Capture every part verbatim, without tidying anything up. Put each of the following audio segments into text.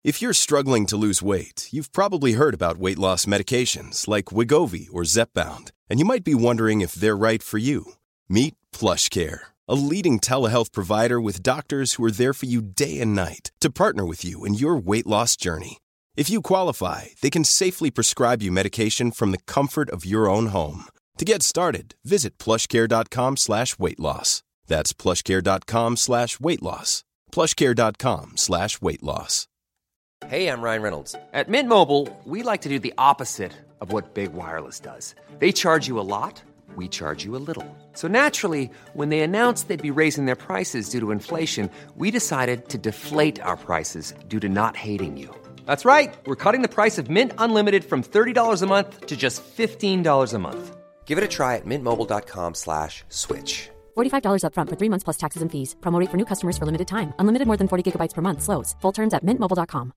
If you're struggling to lose weight, you've probably heard about weight loss medications like Wegovy or Zepbound, and you might be wondering if they're right for you. Meet PlushCare, a leading telehealth provider with doctors who are there for you day and night to partner with you in your weight loss journey. If you qualify, they can safely prescribe you medication from the comfort of your own home. To get started, visit plushcare.com slash weight loss. That's plushcare.com slash weight loss. plushcare.com slash weight loss. Hey, I'm Ryan Reynolds. At Mint Mobile, we like to do the opposite of what Big Wireless does. They charge you a lot, we charge you a little. So naturally, when they announced they'd be raising their prices due to inflation, we decided to deflate our prices due to not hating you. That's right. We're cutting the price of Mint Unlimited from thirty dollars a month to just fifteen dollars a month. Give it a try at mintmobile.com slash switch. forty-five dollars up front for three months plus taxes and fees. Promo rate for new customers for limited time. Unlimited more than forty gigabytes per month. Slows full terms at mint mobile dot com.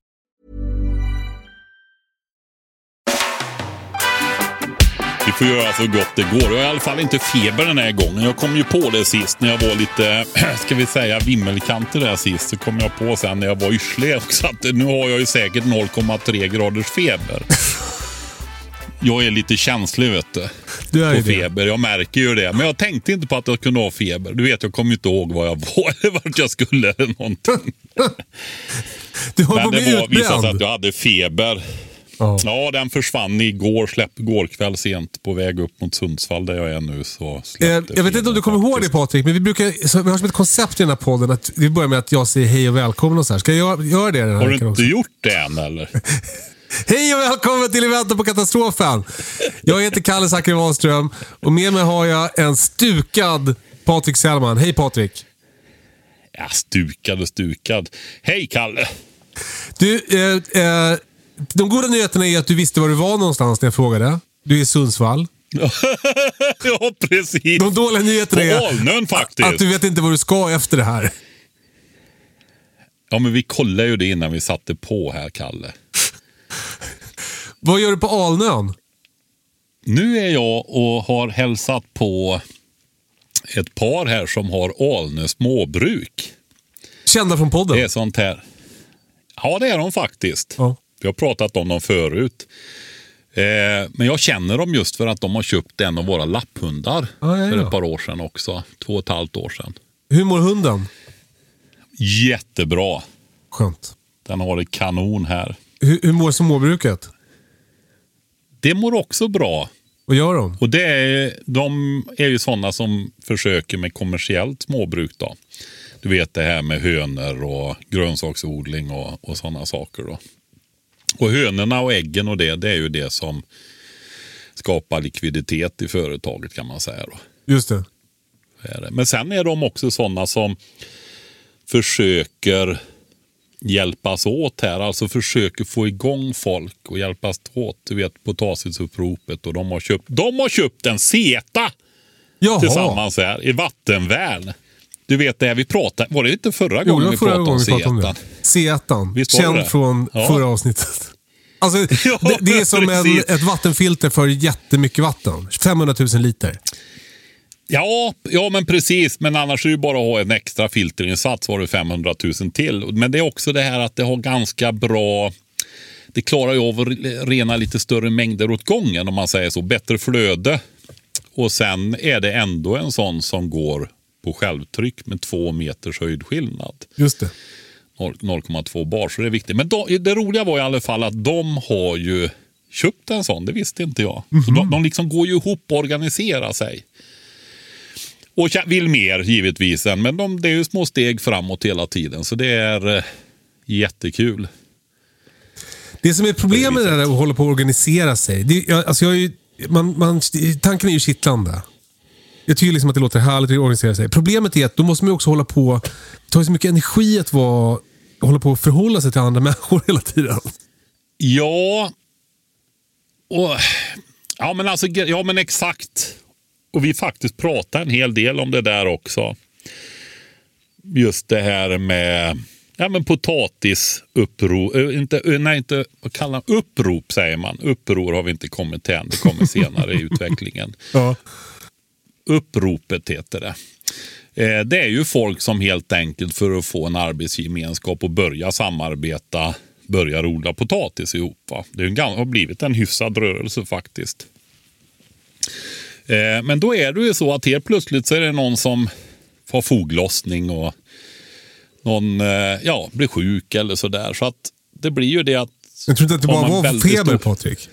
Vi får göra så gott det går. Jag har i alla fall inte feber den här gången. Jag kom ju på det sist när jag var lite, ska vi säga, vimmelkanter där sist. Så kom jag på sen när jag var yrslig också att nu har jag ju säkert noll komma tre graders feber. Jag är lite känslig, vet du. Du är på feber, jag märker ju det. Men jag tänkte inte på att jag kunde ha feber. Du vet, jag kommer inte ihåg vad jag var eller vart jag skulle eller någonting. Du har Men det var visat att jag hade feber. Oh. Ja, den försvann igår, släpp igår kväll sent på väg upp mot Sundsvall där jag är nu. Så eh, jag vet inte om du kommer ihåg det, Patrik, men vi brukar, så vi har som ett koncept i den här podden att vi börjar med att jag säger hej och välkommen och så här. Ska jag göra det den här Har du inte också? gjort det än eller? Hej och välkommen till Eventen på katastrofen. Jag heter Kalle Zackari Wahlström och med mig har jag en stukad Patrik Sellman. Hej Patrik. Ja, stukad och stukad. Hej Kalle. Du, eh, eh, de goda nyheterna är att du visste var du var någonstans när jag frågade. Du är i Sundsvall. Ja, precis. De dåliga nyheterna är på Alnön, faktiskt. Att du vet inte vad du ska efter det här. Ja, men vi kollade ju det innan vi satte på här, Kalle. Vad gör du på Alnön? Nu är jag och har hälsat på ett par här som har Alnö småbruk. Kända från podden? Det är sånt här. Ja, det är de faktiskt. Ja. Vi har pratat om dem förut. Eh, men jag känner dem just för att de har köpt en av våra lapphundar ja, ja, ja. för ett par år sedan också. Två och ett halvt år sedan. Hur mår hunden? Jättebra. Skönt. Den har det kanon här. Hur, hur mår småbruket? Det mår också bra. Vad gör de? Och det är, de är ju sådana som försöker med kommersiellt småbruk då. Du vet det här med hönor och grönsaksodling och, och sådana saker då. Och hönorna och äggen och det, det är ju det som skapar likviditet i företaget kan man säga då. Just det. Men sen är de också sådana som försöker hjälpas åt här. Alltså försöker få igång folk och hjälpas åt. Du vet, potatisuppropet och de har köpt, de har köpt en seta Jaha. tillsammans här i vattenvärn. Du vet det vi pratade, var det inte förra gången jo, vi förra pratade om setan? Setan, känd från ja. förra avsnittet. Alltså, ja, det, det är som en, ett vattenfilter för jättemycket vatten. femhundratusen liter. Ja, ja, men precis. Men annars är det ju bara att ha en extra filterinsats var det femhundratusen till. Men det är också det här att det har ganska bra... Det klarar ju av att rena lite större mängder åt gången om man säger så. Bättre flöde. Och sen är det ändå en sån som går på självtryck med två meters höjdskillnad. Just det. noll komma två bar, så det är viktigt. Men då, det roliga var i alla fall att de har ju köpt en sån, det visste inte jag. Mm-hmm. Så de, de liksom går ju ihop och organiserar sig. Och vill mer givetvis än, men de, det är ju små steg framåt hela tiden. Så det är eh, jättekul. Det som är problemet är att hålla på att organisera sig. Det, jag, alltså jag är ju, man, man, tanken är ju kittlande. Jag tycker liksom att det låter härligt att organisera sig. Problemet är att då måste man också hålla på, det tar så mycket energi att vara, hålla på att förhålla sig till andra människor hela tiden. Ja. Och, ja men alltså, ja men exakt. Och vi faktiskt pratar en hel del om det där också. Just det här med ja men potatisupprop, inte nej inte vad kallar man upprop säger man. Uppror har vi inte kommit till än, det kommer senare i utvecklingen. Ja. Uppropet heter det. Eh, det är ju folk som helt enkelt för att få en arbetsgemenskap och börja samarbeta börjar odla potatis ihop. Va? Det är en, har blivit en hyfsad rörelse faktiskt. Eh, men då är det ju så att helt plötsligt så är det någon som får foglossning och någon eh, ja, blir sjuk eller sådär. Så att det blir ju det att... Jag tror inte att det bara var feber, stor... Patrik.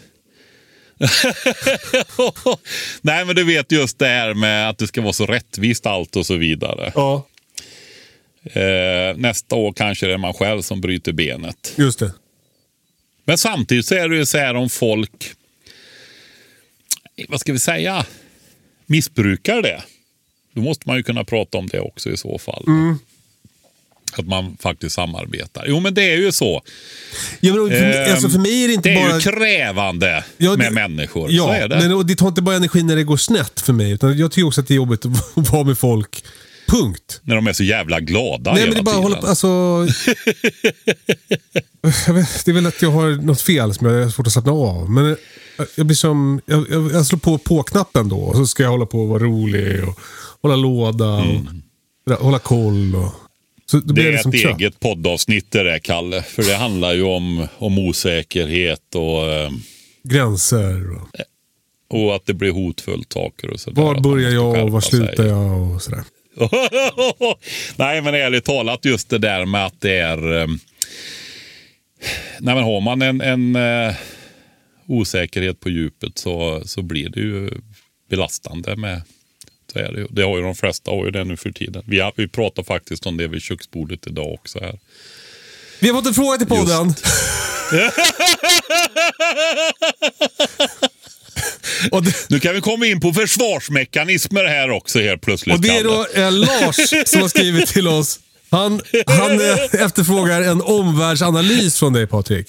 Nej, men du vet just det här med att det ska vara så rättvist allt och så vidare. Ja. Eh, nästa år kanske det är man själv som bryter benet. Just det. Men samtidigt så är det ju så här om folk, vad ska vi säga, missbrukar det. Då måste man ju kunna prata om det också i så fall. Mm. Att man faktiskt samarbetar. Jo, men det är ju så. Ja, men för, eh, alltså för mig är det inte det bara... är ju krävande ja, det... med människor. Ja, så är det. Men och det tar inte bara energi när det går snett för mig. Utan jag tycker också att det är jobbigt att vara med folk. Punkt. När de är så jävla glada. Nej, men det är bara hålla på, alltså... jag vet, det är väl att jag har något fel som jag har svårt att slappna av. Men jag blir som... Jag, jag, jag slår på på-knappen då. Och så ska jag hålla på och vara rolig och hålla låda och mm. hålla koll och... Så det, det är liksom ett trött. eget poddavsnitt det där, Kalle. För det handlar ju om, om osäkerhet och... Eh, gränser. Och, och att det blir hotfullt saker och sådär. Var börjar jag och var slutar sig. jag och sådär. Nej, men ärligt talat just det där med att det är... Eh, nej, men har man en, en eh, osäkerhet på djupet så, så blir det ju belastande med... Så är det, ju. Det har ju de flesta har ju det nu för tiden. Vi, har, vi pratar faktiskt om det vid köksbordet idag också här. Vi har fått en fråga till podden. och det, nu kan vi komma in på försvarsmekanismer här också helt plötsligt. Och det är då eh, Lars som har skrivit till oss. Han, han eh, efterfrågar en omvärldsanalys från dig, Patrik.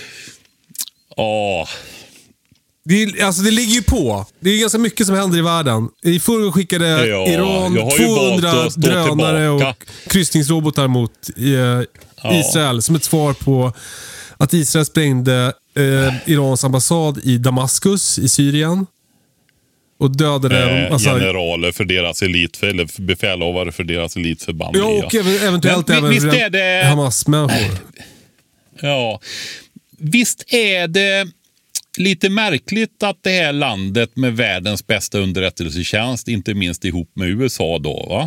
Ja... Det, alltså det ligger ju på. Det är ganska mycket som händer i världen. I förra skickade ja, Iran tvåhundra drönare och kryssningsrobotar mot eh, Israel. Ja. Som ett svar på att Israel sprängde eh, Irans ambassad i Damaskus i Syrien. Och dödade eh, alltså, generaler för deras elit, eller befälhavare för deras elitförband. Ja, och även, eventuellt Men, även visst är det... Hamas-människor. Ja, visst är det... lite märkligt att det här landet med världens bästa underrättelsetjänst, inte minst ihop med U S A då, va?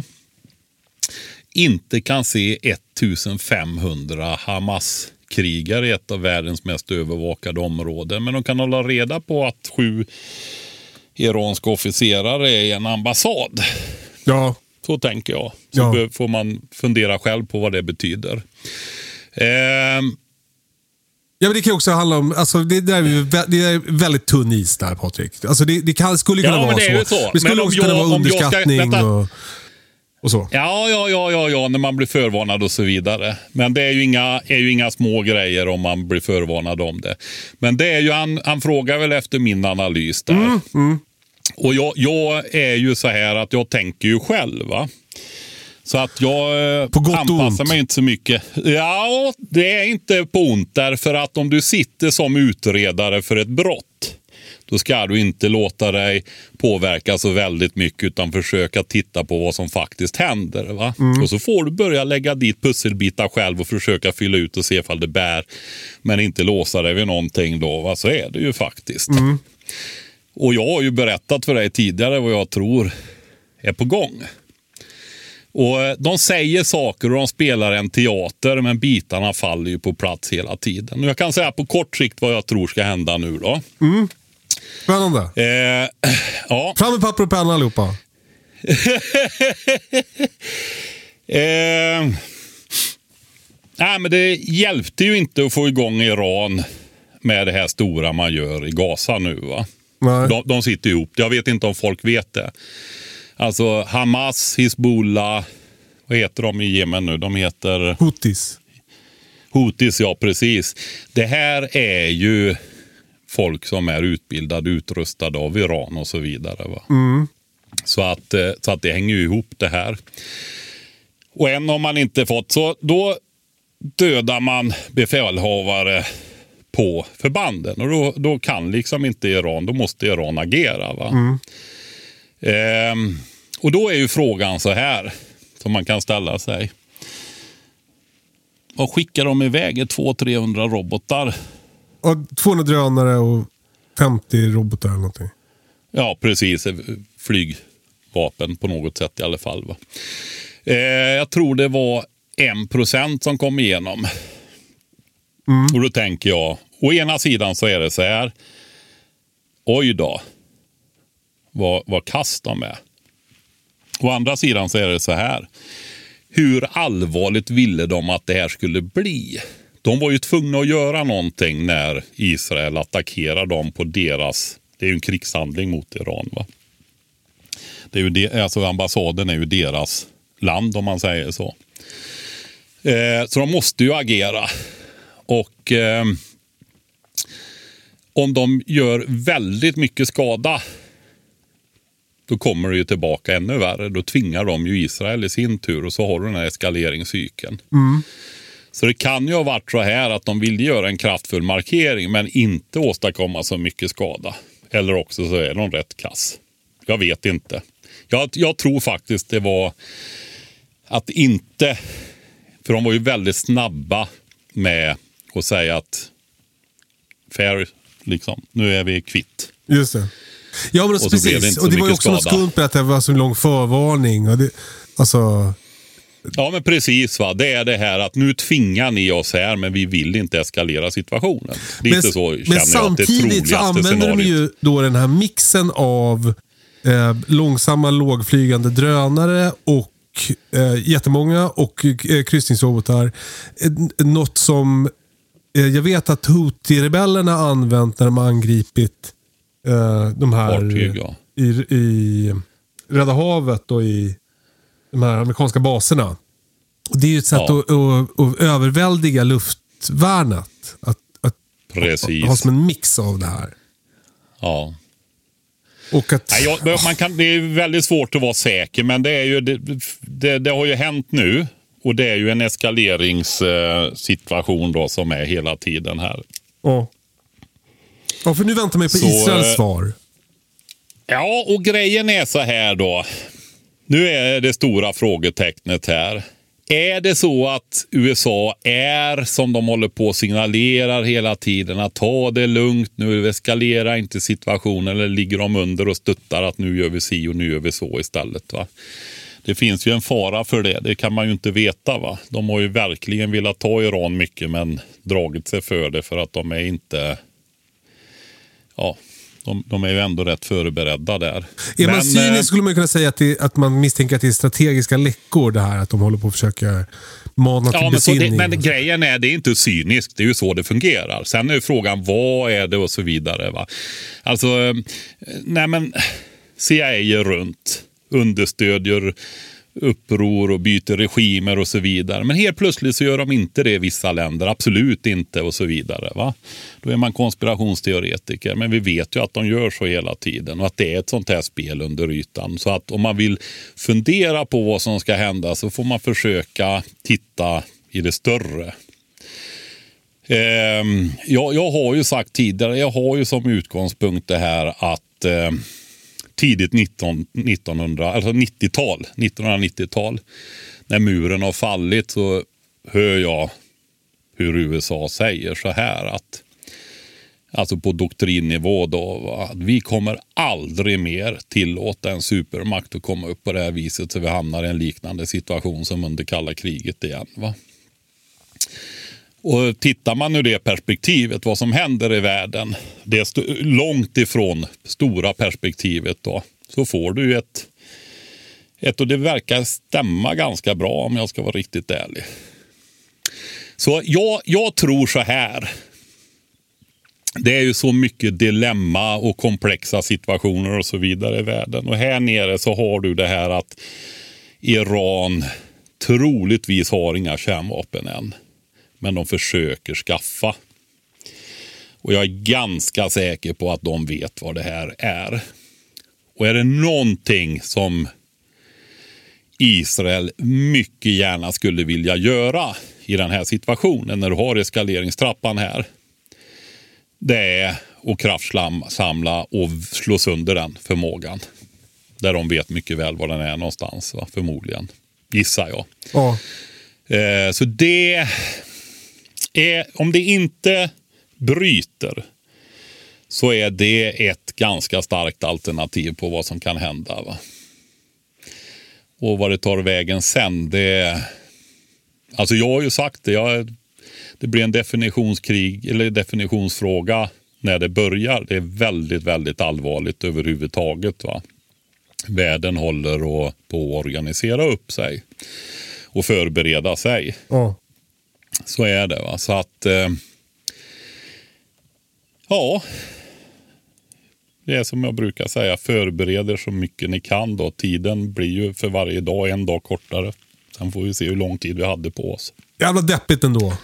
Inte kan se femtonhundra Hamas-krigare i ett av världens mest övervakade områden. Men de kan hålla reda på att sju iranska officerare är i en ambassad. Ja. Så tänker jag. Så ja. får man fundera själv på vad det betyder. Ehm... Ja, men det kan också handla om, alltså det, där är, det är väldigt tunn is där, Patrik. Alltså det, det kan, skulle kunna ja, vara så. så. Det skulle men också kunna jag, vara underskattning ska, och, och så. Ja, ja, ja, ja, ja, när man blir förvarnad och så vidare. Men det är ju inga, är ju inga små grejer om man blir förvarnad om det. Men det är ju, han, han frågar väl efter min analys där. Mm, mm. Och jag, jag är ju så här att jag tänker ju själv, va? Så att jag anpassar mig inte så mycket. Ja, det är inte på ont därför att om du sitter som utredare för ett brott, då ska du inte låta dig påverka så väldigt mycket utan försöka titta på vad som faktiskt händer. Va? Mm. Och så får du börja lägga dit pusselbitar själv och försöka fylla ut och se ifall det bär. Men inte låsa dig vid någonting då. Va? Så är det ju faktiskt. Mm. Och jag har ju berättat för dig tidigare vad jag tror är på gång. Och de säger saker och de spelar en teater, men bitarna faller ju på plats hela tiden. Och jag kan säga på kort sikt vad jag tror ska hända nu då. Mm. Spännande. Eh, ja. Fram med papper och penna allihopa. eh, nej, men det hjälpte ju inte att få igång Iran med det här stora man gör i Gaza nu, va? Nej. De, de sitter ihop. Jag vet inte om folk vet det. Alltså Hamas, Hizbollah, vad heter de i Jemen nu? De heter... Houthis. Houthis, ja precis. Det här är ju folk som är utbildade, utrustade av Iran och så vidare. Va? Mm. Så, att, så att det hänger ju ihop det här. Och än har man inte fått, så då dödar man befälhavare på förbanden. Och då, då kan liksom inte Iran, då måste Iran agera, va? Mm. Ehm, och då är ju frågan så här som man kan ställa sig. vad skickar de iväg? två till trehundra robotar. Och tvåhundra drönare och femtio robotar eller någonting. Ja, precis. Flygvapen på något sätt i alla fall. Va? Eh, jag tror det var en procent som kom igenom. Mm. Och då tänker jag, å ena sidan så är det så här. Oj då. Vad, vad kast de är. Å andra sidan så är det så här. Hur allvarligt ville de att det här skulle bli? De var ju tvungna att göra någonting när Israel attackerar dem på deras... Det är ju en krigshandling mot Iran, va? Det är ju det, alltså ambassaden är ju deras land, om man säger så. Eh, så de måste ju agera. Och eh, om de gör väldigt mycket skada, då kommer det ju tillbaka ännu värre. Då tvingar de ju Israel i sin tur, och så har du den här eskaleringscykeln. Mm. Så det kan ju ha varit så här att de vill göra en kraftfull markering men inte åstadkomma så mycket skada. Eller också så är de rätt kass. Jag vet inte. Jag, jag tror faktiskt det var att inte... För de var ju väldigt snabba med att säga att fair, liksom, nu är vi kvitt. Just det. Ja, men och precis. Det och det var ju också något skumt att det var så lång förvarning. Och det, alltså... Ja, men precis, va. Det är det här att nu tvingar ni oss här, men vi vill inte eskalera situationen. Lite men, så känner men jag att det är samtidigt så använder scenariot. De ju då den här mixen av eh, långsamma lågflygande drönare och eh, jättemånga och eh, kryssningsrobotar. Eh, något som eh, jag vet att Houthi-rebellerna använt när de har angripit eh, de här Fartyg, ja. i, i Röda havet och i de här amerikanska baserna. Och det är ju ett sätt ja. att, att, att överväldiga luftvärnet. Att, att, Precis. att ha som en mix av det här. Ja. Och att... Nej, jag, man kan, det är väldigt svårt att vara säker, men det, är ju, det, det, det har ju hänt nu. Och det är ju en eskaleringssituation då som är hela tiden här. Ja. Ja, för nu väntar man på så, Israels svar. Ja, och grejen är så här då. Nu är det stora frågetecknet här. Är det så att U S A är som de håller på och signalerar hela tiden att ta det lugnt, nu eskalerar inte situationen, eller ligger de under och stöttar att nu gör vi si och nu gör vi så istället, va? Det finns ju en fara för det, det kan man ju inte veta, va? De har ju verkligen velat ta Iran mycket men dragit sig för det för att de är inte... Ja... De, de är ju ändå rätt förberedda där. Är man men, cynisk skulle man kunna säga att, det, att man misstänker att det är strategiska läckor det här. Att de håller på att försöka mana till ja, besinning. Men, men grejen är, det är inte cyniskt. Det är ju så det fungerar. Sen är frågan, vad är det och så vidare. Va? Alltså, nej men C I A är runt. Understödjer uppror och byter regimer och så vidare. Men helt plötsligt så gör de inte det i vissa länder. Absolut inte och så vidare. Va? Då är man konspirationsteoretiker. Men vi vet ju att de gör så hela tiden. Och att det är ett sånt här spel under ytan. Så att om man vill fundera på vad som ska hända så får man försöka titta i det större. Eh, jag, jag har ju sagt tidigare, jag har ju som utgångspunkt det här att eh, tidigt nittonhundra, alltså nittiotal, nittonhundranittiotal, när muren har fallit, så hör jag hur U S A säger så här att, alltså på doktrinnivå då, att vi kommer aldrig mer tillåta en supermakt att komma upp på det här viset så vi hamnar i en liknande situation som under kalla kriget igen, va? Och tittar man ur det perspektivet, vad som händer i världen, det är st- långt ifrån stora perspektivet då, så får du ett, ett, och det verkar stämma ganska bra om jag ska vara riktigt ärlig. Så jag, jag tror så här, det är ju så mycket dilemma och komplexa situationer och så vidare i världen. Och här nere så har du det här att Iran troligtvis har inga kärnvapen än. Men de försöker skaffa. Och jag är ganska säker på att de vet vad det här är. Och är det någonting som Israel mycket gärna skulle vilja göra i den här situationen, när du har eskaleringstrappan här, det är att kraftsamla och slå sönder den förmågan. Där de vet mycket väl var den är någonstans, va? Förmodligen. Gissar jag. Ja. Eh, så det är, om det inte bryter, så är det ett ganska starkt alternativ på vad som kan hända. Va? Och vad det tar vägen sen, det... Alltså jag har ju sagt det, jag, det blir en definitionskrig eller definitionsfråga när det börjar. Det är väldigt, väldigt allvarligt överhuvudtaget. Va? Världen håller och på att organisera upp sig och förbereda sig. Ja. Så är det. Va? Så att... Eh, ja... Det är som jag brukar säga, förbereder så mycket ni kan då. Tiden blir ju för varje dag en dag kortare. Sen får vi se hur lång tid vi hade på oss. Jävla deppigt ändå.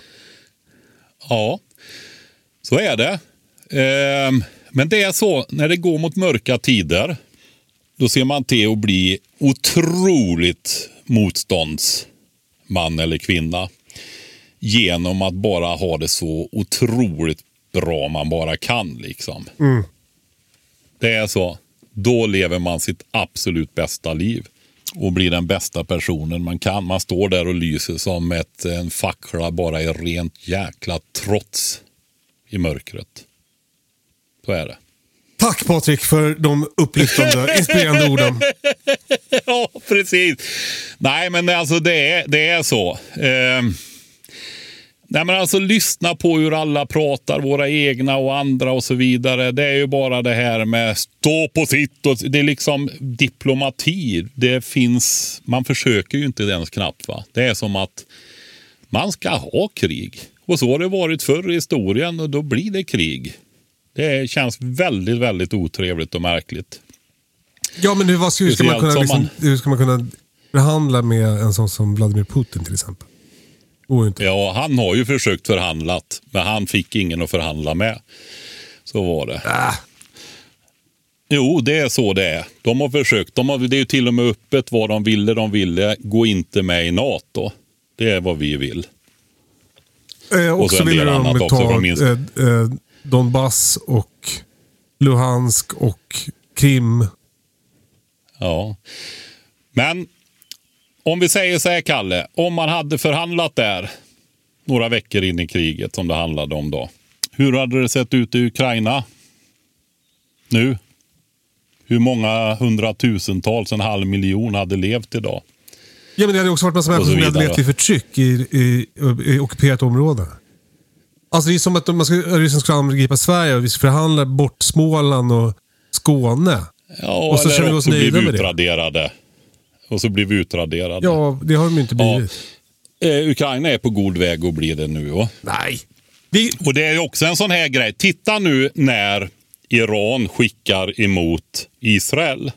Ja, så är det. Ehm, men det är så, när det går mot mörka tider, då ser man till att bli otroligt motståndsman eller kvinna. Genom att bara ha det så otroligt bra man bara kan liksom. Mm. Det är så. Då lever man sitt absolut bästa liv. Och blir den bästa personen man kan. Man står där och lyser som ett, en fackla bara i rent jäkla trots i mörkret. Så är det. Tack Patrik för de upplyftande, inspirerande orden. Ja, precis. Nej, men alltså det är, det är så. Eh, nej, men alltså lyssna på hur alla pratar, våra egna och andra och så vidare. Det är ju bara det här med stå på sitt. Och, det är liksom diplomati. Det finns, man försöker ju inte ens knappt. Va? Det är som att man ska ha krig. Och så har det varit förr i historien och då blir det krig. Det känns väldigt, väldigt otrevligt och märkligt. Ja, men hur, vad ska, hur, ska man kunna, liksom, man... hur ska man kunna förhandla med en sån som Vladimir Putin till exempel? Oh, inte. Ja, han har ju försökt förhandlat, men han fick ingen att förhandla med. Så var det. Ah. Jo, det är så det är. De har försökt. De har, det är ju till och med öppet vad de ville. De ville gå inte med i NATO. Det är vad vi vill. Eh, och så vill de ta eh, eh, Donbass och Luhansk och Krim. Ja. Men om vi säger så här, Kalle. Om man hade förhandlat där några veckor in i kriget som det handlade om då. Hur hade det sett ut i Ukraina nu? Hur många hundratusentals, en halv miljon hade levt idag? Ja, men det hade också varit massa människor som hade levt i förtryck i, i, i ockuperat område. Alltså det är som att man ska, Ryssland ska angripa Sverige och vi ska förhandla bort Småland och Skåne. Ja, och så känner vi oss nöjda med utraderade. Och så blir vi utraderade. Ja, det har de inte blivit. Ja. Eh, Ukraina är på god väg att bli det nu. Va? Nej. Vi... Och det är också en sån här grej. Titta nu när Iran skickar emot Israel.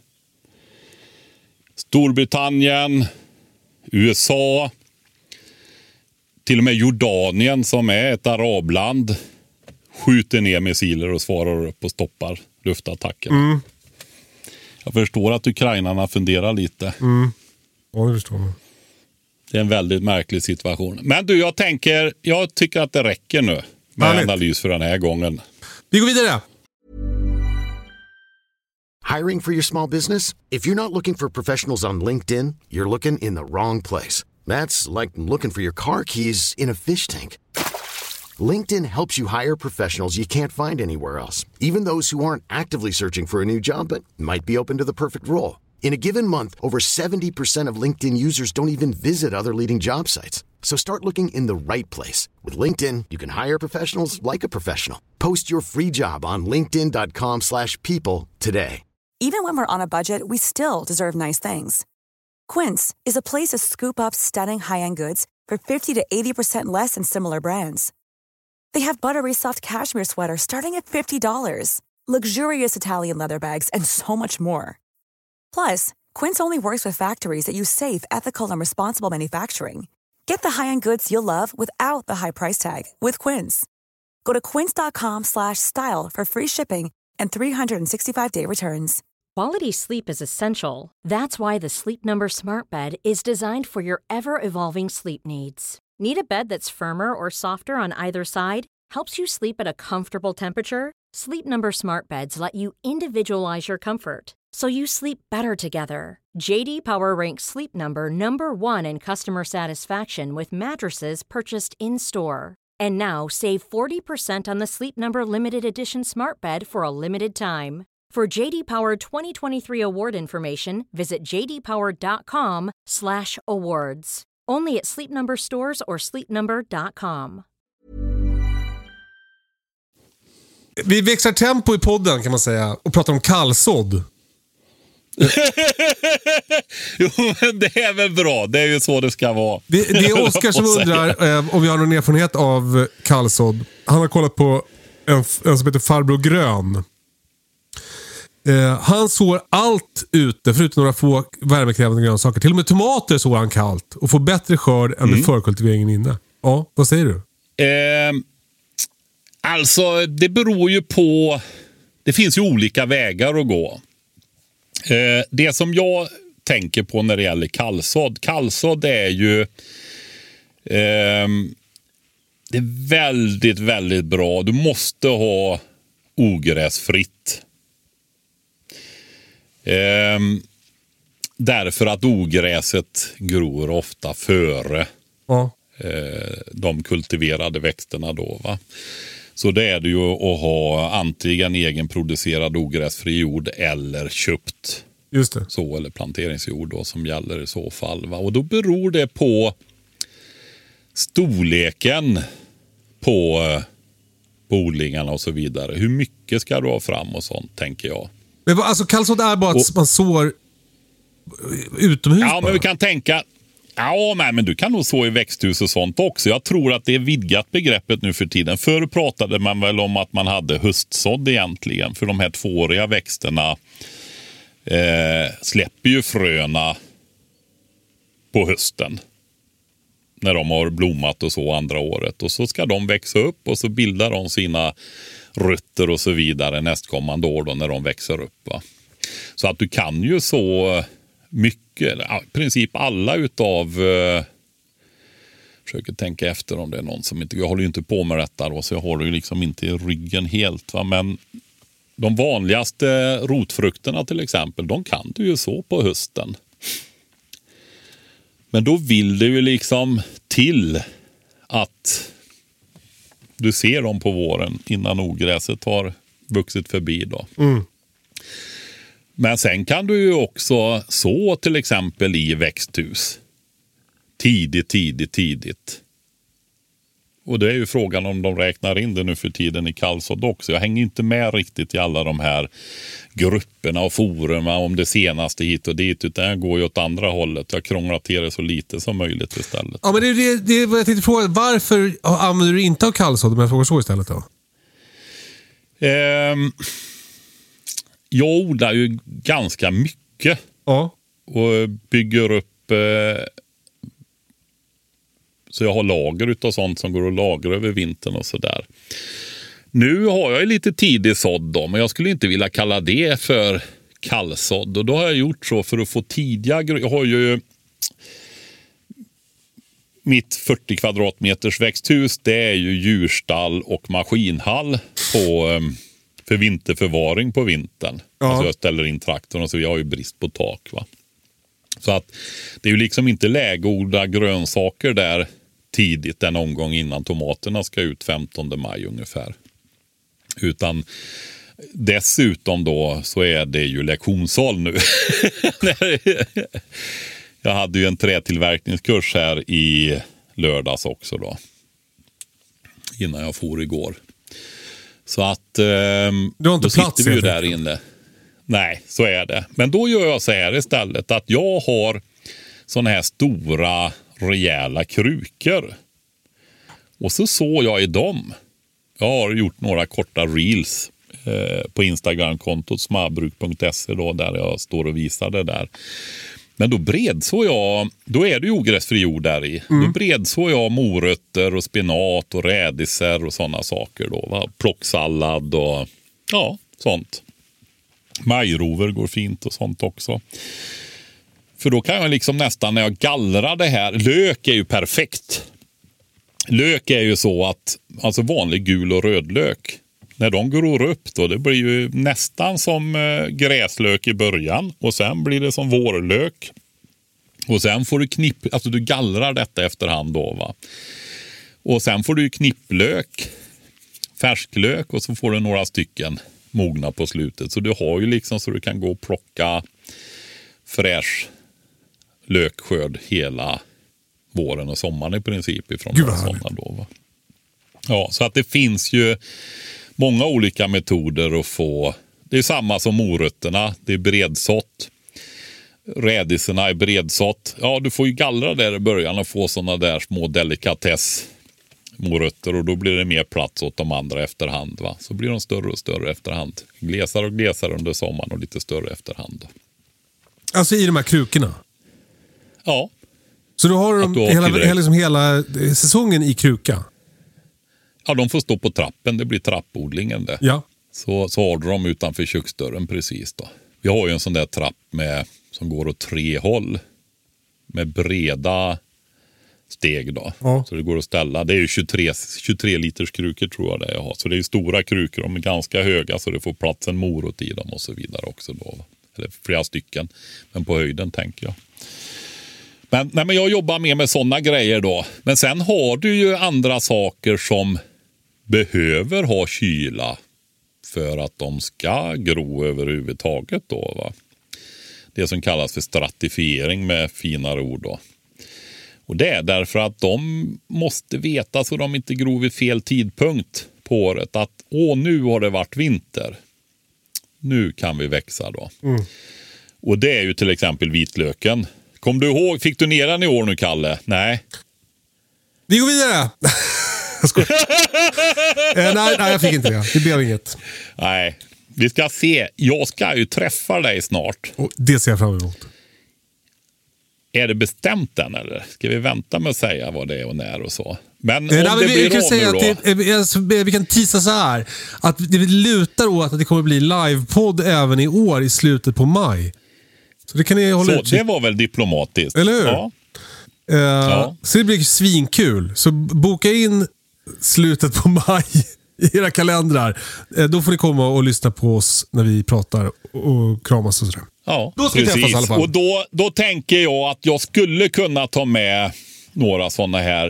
Storbritannien, U S A, till och med Jordanien som är ett arabland skjuter ner missiler och svarar upp och stoppar luftattacken. Mm. Jag förstår att ukrainarna funderar lite. Mm. Ja, det förstår man. Det är en väldigt märklig situation. Men du, jag tänker, jag tycker att det räcker nu med Härligt. analys för den här gången. Vi går vidare. Hiring for your small business? If you're not looking for professionals on LinkedIn, you're looking in the wrong place. That's like looking for your car keys in a fish tank. LinkedIn helps you hire professionals you can't find anywhere else, even those who aren't actively searching for a new job but might be open to the perfect role. In a given month, over seventy percent of LinkedIn users don't even visit other leading job sites. So start looking in the right place. With LinkedIn, you can hire professionals like a professional. Post your free job on linkedin dot com slash people today. Even when we're on a budget, we still deserve nice things. Quince is a place to scoop up stunning high-end goods for fifty to eighty percent less than similar brands. They have buttery soft cashmere sweaters starting at fifty dollars, luxurious Italian leather bags, and so much more. Plus, Quince only works with factories that use safe, ethical, and responsible manufacturing. Get the high-end goods you'll love without the high price tag with Quince. Go to quince dot com slash style for free shipping and three sixty-five day returns. Quality sleep is essential. That's why the Sleep Number Smart Bed is designed for your ever-evolving sleep needs. Need a bed that's firmer or softer on either side? Helps you sleep at a comfortable temperature? Sleep Number smart beds let you individualize your comfort, so you sleep better together. J D Power ranks Sleep Number number one in customer satisfaction with mattresses purchased in-store. And now, save forty percent on the Sleep Number Limited Edition smart bed for a limited time. For J D Power twenty twenty-three award information, visit jdpower.com slash awards. Only at Sleep Number stores or sleep number dot com. Vi växlar tempo i podden kan man säga och pratar om kallsådd. Jo, men det är väl bra. Det är ju så det ska vara. Det, det är Oskar som undrar eh, om vi har någon erfarenhet av kallsådd. Han har kollat på en, en som heter Farbror Grön. Eh, han sår allt ute förutom några få värmekrävande grönsaker. Till och med tomater sår han kallt och får bättre skörd än med mm. förkultiveringen inne. Ja, vad säger du? Eh, alltså, det beror ju på... Det finns ju olika vägar att gå. Eh, det som jag tänker på när det gäller kallsådd. Kallsådd är ju... Eh, det är väldigt, väldigt bra. Du måste ha ogräsfritt. Eh, därför att ogräset gror ofta före ja. eh, de kultiverade växterna då, va? Så det är det ju att ha antingen egenproducerad ogräsfri jord eller köpt. Just det. Så, eller planteringsjord då, som gäller i så fall, va? Och då beror det på storleken på, på odlingarna och så vidare. Hur mycket ska du ha fram och sånt, tänker jag. Men alltså kallsådd är bara att och, man sår utomhus. Ja, bara. Men vi kan tänka... Ja, men, men du kan nog så i växthus och sånt också. Jag tror att det är vidgat begreppet nu för tiden. Förr pratade man väl om att man hade höstsådd egentligen. För de här tvååriga växterna eh, släpper ju fröna på hösten. När de har blommat och så andra året. Och så ska de växa upp och så bildar de sina rötter och så vidare nästkommande år då när de växer upp, va? Så att du kan ju så mycket, i princip alla utav eh, försöker tänka efter om det är någon som inte, jag håller ju inte på med detta då, så jag har det ju liksom inte i ryggen helt, va? Men de vanligaste rotfrukterna till exempel, de kan du ju så på hösten. Men då vill det ju liksom till att du ser dem på våren innan ogräset har vuxit förbi då. Mm. Men sen kan du ju också så till exempel i växthus. Tidigt, tidigt, tidigt. Och det är ju frågan om de räknar in det nu för tiden i kallsådd också. Jag hänger inte med riktigt i alla de här grupperna och forumen om det senaste hit och dit. Utan jag går ju åt andra hållet. Jag krånglar till det så lite som möjligt istället. Ja, men det är det, det är vad jag tänkte fråga. Varför använder du inte av kallsådd om jag frågar så istället då? Ehm... Jag odlar ju ganska mycket. Ja. Och bygger upp eh, så jag har lager utav sånt som går att lagra över vintern och sådär. Nu har jag ju lite tidig sådd då, men jag skulle inte vilja kalla det för kallsådd. Och då har jag gjort så för att få tidiga... Jag har ju mitt fyrtio kvadratmeters växthus, det är ju djurstall och maskinhall på... Eh, för vinterförvaring på vintern. Ja. Alltså jag ställer in traktorn och så jag har ju brist på tak, va. Så att det är ju liksom inte lägeodla grönsaker där tidigt en omgång innan tomaterna ska ut femtonde maj ungefär. Utan dessutom då så är det ju lektionssal nu. Jag hade ju en trätillverkningskurs här i lördags också då. Innan jag for igår. Så att eh, du har inte då plats, sitter vi ju där inne. Nej, så är det. Men då gör jag så här istället att jag har såna här stora rejäla krukor. Och så såg jag i dem. Jag har gjort några korta reels eh, på Instagram-kontot smabruk punkt se då, där jag står och visar det där. Men då bredsåg jag, då är det ju ogräsfri jord där i. Mm. Då bredsåg jag morötter och spinat och rädisor och sådana saker då, va? Plocksallad och ja, sånt. Majrover går fint och sånt också. För då kan jag liksom nästan när jag gallrar det här, lök är ju perfekt. Lök är ju så att, alltså vanlig gul och röd lök, när de gror upp då, det blir ju nästan som eh, gräslök i början och sen blir det som vårlök. Och sen får du knipp, alltså du gallrar detta efterhand då, va. Och sen får du ju knipplök, färsklök och så får du några stycken mogna på slutet. Så du har ju liksom så du kan gå och plocka fräsch lökskörd hela våren och sommaren i princip ifrån sådana då, va. Ja, så att det finns ju många olika metoder att få. Det är samma som morötterna, det är bredsått. Rädisorna är bredsått. Ja, du får ju gallra där i början och få sådana där små delikatess morötter och då blir det mer plats åt de andra efterhand, va. Så blir de större och större efterhand. Glesare och glesare under sommaren och lite större efterhand då. Alltså i de här krukorna? Ja. Så då har de du har hela, tillräckligt. hela, liksom hela säsongen i kruka? Ja, de får stå på trappen. Det blir trappodlingen det. Ja. Så, så har du dem utanför köksdörren precis då. Vi har ju en sån där trapp med, som går åt tre håll. Med breda steg då. Ja. Så det går att ställa. Det är ju tjugotre, tjugotre liters krukor tror jag det jag har. Så det är ju stora krukor. De är ganska höga så det får plats en morot i dem och så vidare också då. Eller flera stycken. Men på höjden tänker jag. Men, nej, men jag jobbar mer med sådana grejer då. Men sen har du ju andra saker som behöver ha kyla för att de ska gro överhuvudtaget då, va. Det som kallas för stratifiering med finare ord då. Och det är därför att de måste veta så de inte gror vid fel tidpunkt på året. Att åh, nu har det varit vinter. Nu kan vi växa då. Mm. Och det är ju till exempel vitlöken. Kom du ihåg, fick du ner den i år nu, Kalle? Nej. Vi går vidare! Jag skojar. eh, nej, nej, jag fick inte det. Det blev inget. Nej, vi ska se. Jag ska ju träffa dig snart. Och det ser jag fram emot. Är det bestämt än eller? Ska vi vänta med att säga vad det är och när och så? Men om nej, det vi, blir vi kan av säga nu att då? det, alltså, vi kan tisa så här. Att det lutar åt att det kommer bli livepodd även i år i slutet på maj. Så det kan ni hålla Så utkik. det var väl diplomatiskt? Eller hur? Ja. Uh, ja. Så det blir svinkul. Så boka in slutet på maj i era kalendrar. Uh, då får ni komma och lyssna på oss när vi pratar och kramas och sådär. Ja, då ska vi träffas i alla fall. Och då, då tänker jag att jag skulle kunna ta med några sådana här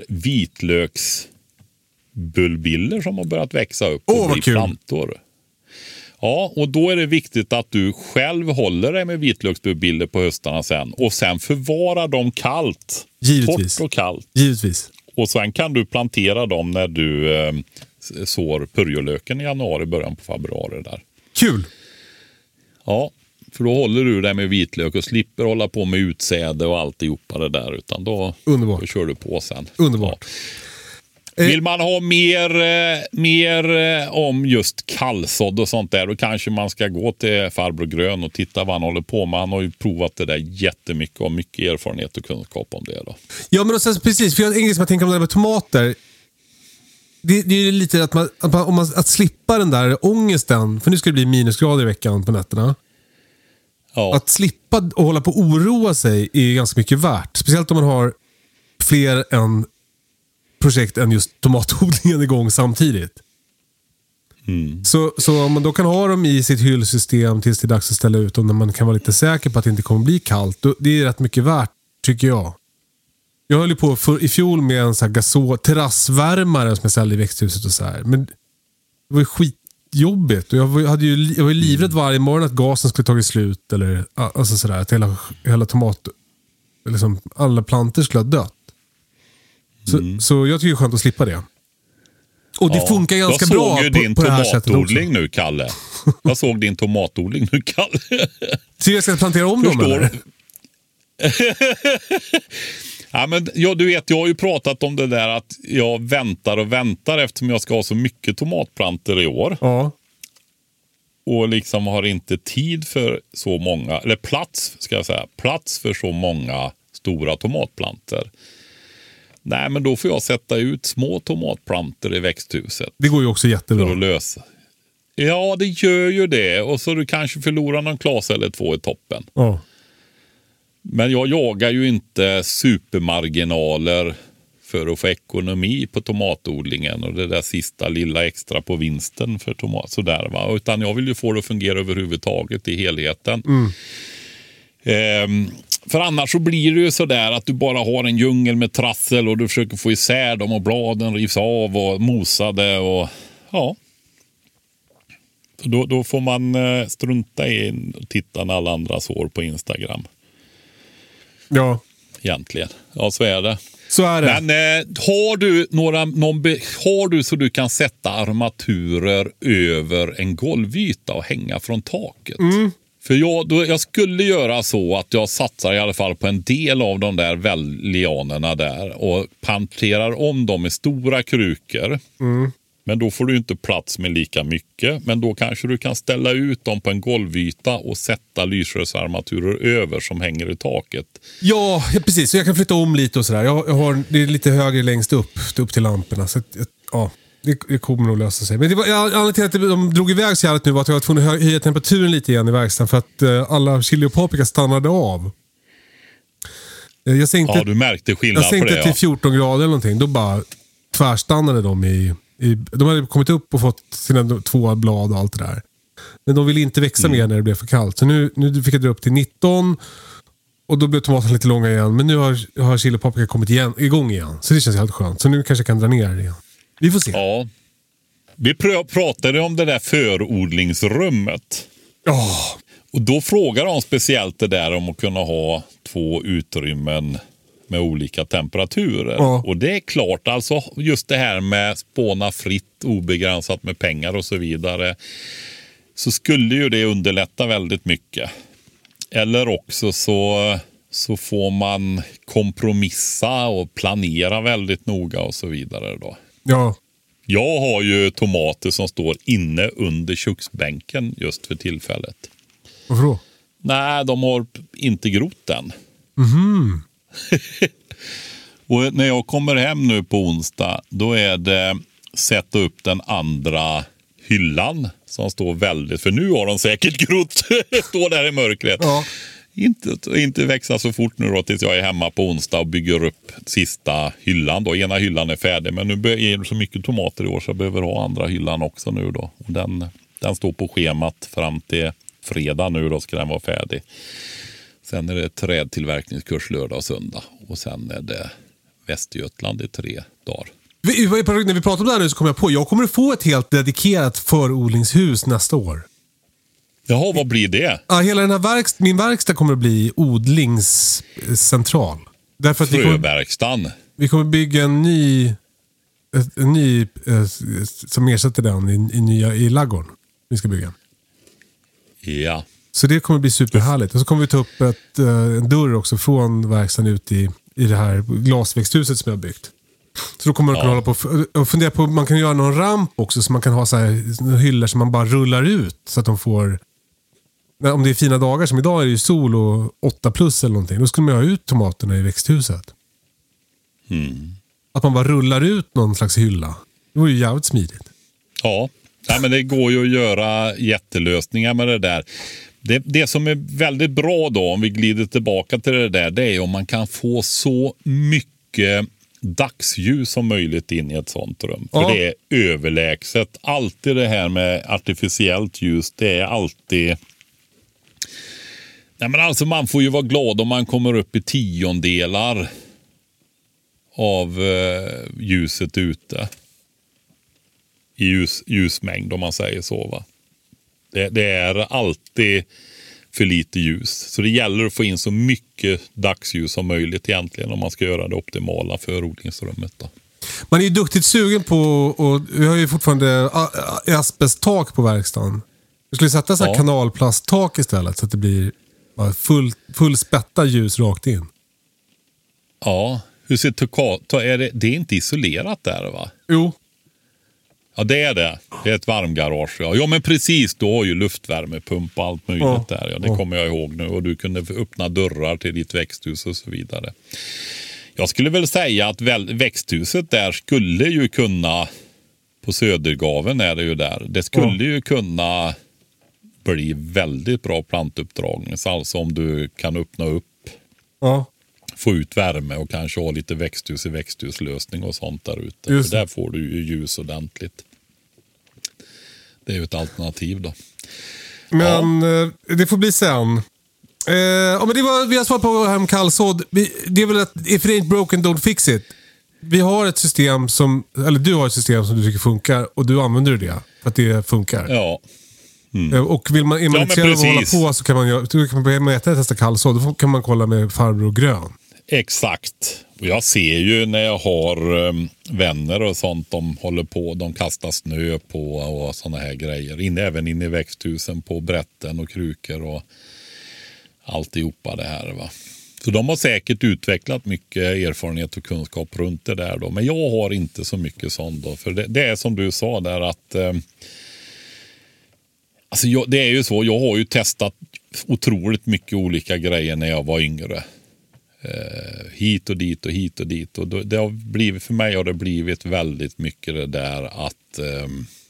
vitlöksbulbiller som har börjat växa upp och Åh, bli kul. plantor. Ja, och då är det viktigt att du själv håller dig med vitlöksbulbiller på höstarna sen. Och sen förvara dem kallt. Givetvis. Torrt och kallt. Givetvis. Och sen kan du plantera dem när du eh, sår purjolöken i januari, början på februari där. Kul! Ja, för då håller du dig med vitlök och slipper hålla på med utsäde och alltihopa det där. Utan då, Underbart. då kör du på sen. Underbart. Ja. Vill man ha mer, eh, mer eh, om just kallsådd och sånt där, då kanske man ska gå till farbror Grön och titta vad han håller på med. Han har ju provat det där jättemycket och mycket erfarenhet och kunskap om det då. Ja, men och sen, precis. För jag, en grej som jag tänker om det här med tomater. Det, det är ju lite att, man, att, man, om man, att slippa den där ångesten. För nu ska det bli minusgrader i veckan på nätterna. Ja. Att slippa och hålla på och oroa sig är ganska mycket värt. Speciellt om man har fler än projekt än just tomatodlingen igång samtidigt. Mm. Så, så om man då kan ha dem i sitt hyllsystem tills det är dags att ställa ut dem, när man kan vara lite säker på att det inte kommer bli kallt, då, det är rätt mycket värt, tycker jag. Jag höll ju på för, i fjol med en sån här gasol, terrassvärmare som jag ställde i växthuset och så här. Men det var ju skitjobbigt. Och jag var, hade ju, jag var ju livrädd varje morgon att gasen skulle tagit slut. Eller alltså sådär, att hela, hela tomat, liksom, alla planter skulle ha dött. Så, mm. så jag tycker det är skönt att slippa det. Och det ja, funkar ganska bra på, din på det här sättet också. Jag såg din tomatodling nu, Kalle. Jag såg din tomatodling nu, Kalle. Så jag ska plantera om Förstår dem, eller? Ja, men, ja, du vet, jag har ju pratat om det där att jag väntar och väntar eftersom jag ska ha så mycket tomatplanter i år. Ja. Och liksom har inte tid för så många, eller plats ska jag säga, plats för så många stora tomatplanter. Nej, men då får jag sätta ut små tomatplanter i växthuset. Det går ju också jättebra. För att lösa. Ja, det gör ju det. Och så du kanske förlorar någon klas eller två i toppen. Ja. Men jag jagar ju inte supermarginaler för att få ekonomi på tomatodlingen och det där sista lilla extra på vinsten för tomat. Sådär, va? Utan jag vill ju få det att fungera överhuvudtaget i helheten. Mm. Ehm, för annars så blir det ju sådär att du bara har en djungel med trassel och du försöker få isär dem och bladen rivs av och mosade och ja. Då, då får man eh, strunta i att titta när alla andra sår på Instagram. Ja. Egentligen. Ja, så är det. Så är det. Men eh, har du några någon be, har du så du kan sätta armaturer över en golvyta och hänga från taket? Mm. För jag, då, jag skulle göra så att jag satsar i alla fall på en del av de där lianerna där och planterar om dem i stora krukor. Mm. Men då får du inte plats med lika mycket. Men då kanske du kan ställa ut dem på en golvyta och sätta lysrörsarmaturer över som hänger i taket. Ja, ja precis. Så jag kan flytta om lite och sådär. Jag, jag har, det är lite högre längst upp, upp till lamporna. Så att, ja, det, det kommer nog lösa sig. Men det var, anledningen till att de drog iväg så jävligt nu var att jag var tvungen att höja temperaturen lite igen i verkstaden. För att uh, alla chili och paprika stannade av. Jag sänkte, ja, du märkte skillnad jag sänkte på det. till Ja. fjorton grader eller någonting. Då bara tvärstannade de i... I, de hade kommit upp och fått sina två blad och allt det där. Men de ville inte växa mm. mer när det blev för kallt. Så nu, nu fick jag dra upp till nitton. Och då blev tomaten lite långa igen. Men nu har, har chili och paprika kommit igen, igång igen. Så det känns helt skönt. Så nu kanske jag kan dra ner det igen. Vi får se. Ja. Vi pr- pratade om det där förodlingsrummet. Ja. Oh. Och då frågar de speciellt det där om att kunna ha två utrymmen med olika temperaturer. Ja. Och det är klart, alltså just det här med spåna fritt, obegränsat med pengar och så vidare, så skulle ju det underlätta väldigt mycket. Eller också så, så får man kompromissa och planera väldigt noga och så vidare då. Ja. Jag har ju tomater som står inne under köksbänken just för tillfället. Varför då? Nej, de har inte grott än. Mhm. Och när jag kommer hem nu på onsdag, då är det sätta upp den andra hyllan som står väldigt, för nu har de säkert grott, står där i mörkret. Ja. Inte, inte växa så fort nu då tills jag är hemma på onsdag och bygger upp sista hyllan då. Ena hyllan är färdig, men nu är det så mycket tomater i år så jag behöver ha andra hyllan också nu då. Och den, den står på schemat fram till fredag nu då, ska den vara färdig. Sen är det trädtillverkningskurs lördag och söndag. Och sen är det Västergötland i tre dagar. Vi, när vi pratar om det här nu så kommer jag på, jag kommer att få ett helt dedikerat förodlingshus nästa år. Jaha, vad blir det? Ja, hela den här verkst- min verkstad kommer att bli odlingscentral. Därför att vi kommer, Fröverkstan. vi kommer bygga en ny, en ny eh, som ersätter den i, i, nya, i laggården. Vi ska bygga. Ja. Så det kommer bli superhärligt. Och så kommer vi ta upp ett, en dörr också från verkstaden ut i, i det här glasväxthuset som jag har byggt. Så då kommer man kunna Ja. hålla på och fundera på, man kan göra någon ramp också så man kan ha så här hyllor som man bara rullar ut så att de får, om det är fina dagar som idag är det ju sol och åtta plus eller någonting, då skulle man ha ut tomaterna i växthuset. Mm. Att man bara rullar ut någon slags hylla. Det vore ju jävligt smidigt. Ja, nej, men det går ju att göra jättelösningar med det där. Det, det som är väldigt bra då, om vi glider tillbaka till det där, det är om man kan få så mycket dagsljus som möjligt in i ett sånt rum. För ja. det är överlägset. Alltid det här med artificiellt ljus, det är alltid... Nej, men alltså man får ju vara glad om man kommer upp i tiondelar av eh, ljuset ute. I ljus, ljusmängd om man säger så, va. Det, det är alltid för lite ljus. Så det gäller att få in så mycket dagsljus som möjligt egentligen om man ska göra det optimala förodlingsrummet då. Man är ju duktigt sugen på, och vi har ju fortfarande asbesttak på verkstaden. Vi skulle sätta så här Ja. kanalplasttak istället så att det blir full, full spätta ljus rakt in. Ja, hur ser Tokato? Är det, det är inte isolerat där, va? Jo. Ja, det är det. Det är ett varmgarage. Ja, ja men precis. Du har ju luftvärmepump och allt möjligt Ja. där. Ja, det Ja. kommer jag ihåg nu. Och du kunde öppna dörrar till ditt växthus och så vidare. Jag skulle väl säga att väl, växthuset där skulle ju kunna, på Södergaven är det ju där, det skulle Ja. ju kunna bli väldigt bra plantuppdragning. Alltså om du kan öppna upp Ja. få ut värme och kanske ha lite växthus i växthuslösning och sånt där ute. För där får du ju ljus ordentligt. Det är ju ett alternativ då. Men ja. Det får bli sen. Eh, ja, men det var, vi har svarat på här med kallsådd. Det är väl att if it ain't broken, don't fix it. Vi har ett system som, eller du har ett system som du tycker funkar och du använder det för att det funkar. Ja. Mm. Och vill man, är man ja, intresserad av att hålla på så kan man, göra, så kan man äta och testa kallsådd. Då kan man kolla med farbror grön. Exakt. Och jag ser ju när jag har um, vänner och sånt, de håller på, de kastar snö på och såna här grejer. In, även in i växthusen på brätten och krukor och alltihopa det här, va. Så de har säkert utvecklat mycket erfarenhet och kunskap runt det där då. Men jag har inte så mycket sånt då. För det, det är som du sa där att eh, alltså jag, det är ju så, jag har ju testat otroligt mycket olika grejer när jag var yngre. Eh, hit och dit och hit och dit. Och då, det har blivit, för mig har det blivit väldigt mycket det där att eh,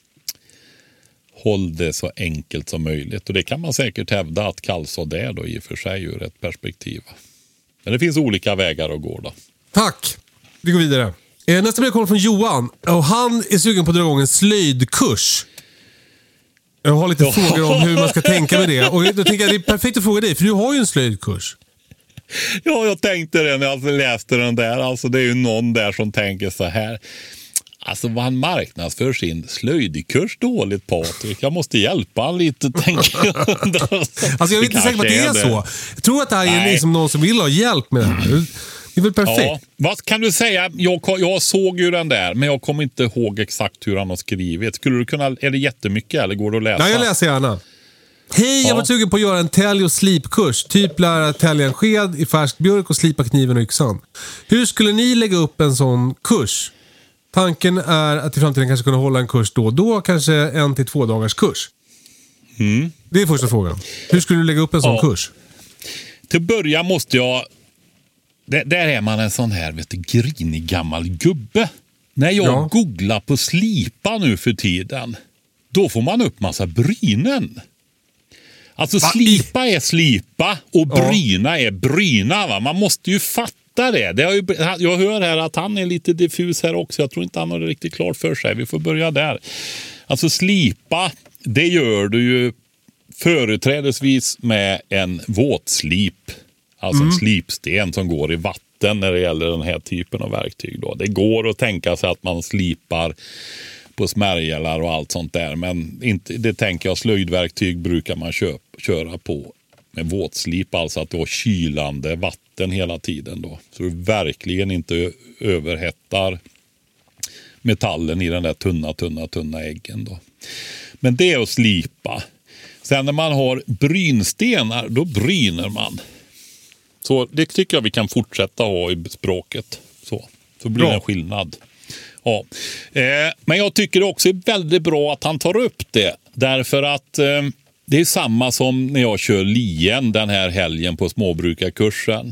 håll det så enkelt som möjligt. Och det kan man säkert hävda att kallsådd är då i och för sig ur ett perspektiv. Men det finns olika vägar att gå då. Tack! Vi går vidare. Eh, nästa brev kommer från Johan. Och han är sugen på att dra igång en slöjdkurs. Jag har lite frågor om hur man ska tänka med det. Och då tänker jag det är perfekt att fråga dig, för du har ju en slöjdkurs. Ja, jag tänkte det när jag läste den där. Alltså det är ju någon där som tänker så här. Alltså vad han marknadsför sin slöjdkurs dåligt, Patrik. Jag måste hjälpa han lite, tänker jag. Alltså jag vet inte säkert att det är, är så. Jag tror att det här är liksom någon som vill ha hjälp med det här. Det är väl perfekt. Ja. Vad kan du säga? Jag, jag såg ju den där, men jag kommer inte ihåg exakt hur han har skrivit. Skulle du kunna, är det jättemycket eller går det att läsa? Nej, jag läser gärna. Hej, ja. Jag var sugen på att göra en tälj- och slipkurs. Typ lära tälja en sked i färsk björk och slipa kniven och yxan. Hur skulle ni lägga upp en sån kurs? Tanken är att i framtiden kanske kunna hålla en kurs då och då. Kanske en till två dagars kurs. Mm. Det är första frågan. Hur skulle du lägga upp en sån ja. kurs? Till början måste jag... Det, där är man en sån här, vet du, grinig gammal gubbe. När jag ja. googlar på slipa nu för tiden, då får man upp massa brynen. Alltså va? Slipa är slipa och bryna ja. är bryna, va? Man måste ju fatta det. det har ju, jag hör här att han är lite diffus här också. Jag tror inte han har det riktigt klart för sig. Vi får börja där. Alltså slipa, det gör du ju företrädesvis med en våtslip. Alltså mm. en slipsten som går i vatten när det gäller den här typen av verktyg då. Det går att tänka sig att man slipar på smärgelar och allt sånt där. Men inte, det tänker jag, slöjdverktyg brukar man köp, köra på med våtslip. Alltså att du har kylande vatten hela tiden då. Så du verkligen inte överhettar metallen i den där tunna, tunna, tunna äggen då. Men det är att slipa. Sen när man har brynstenar, då bryner man. Så det tycker jag vi kan fortsätta ha i språket. Så, så blir det en skillnad. Ja. Eh, men jag tycker det också är väldigt bra att han tar upp det. Därför att eh, det är samma som när jag kör lien den här helgen på småbrukarkursen.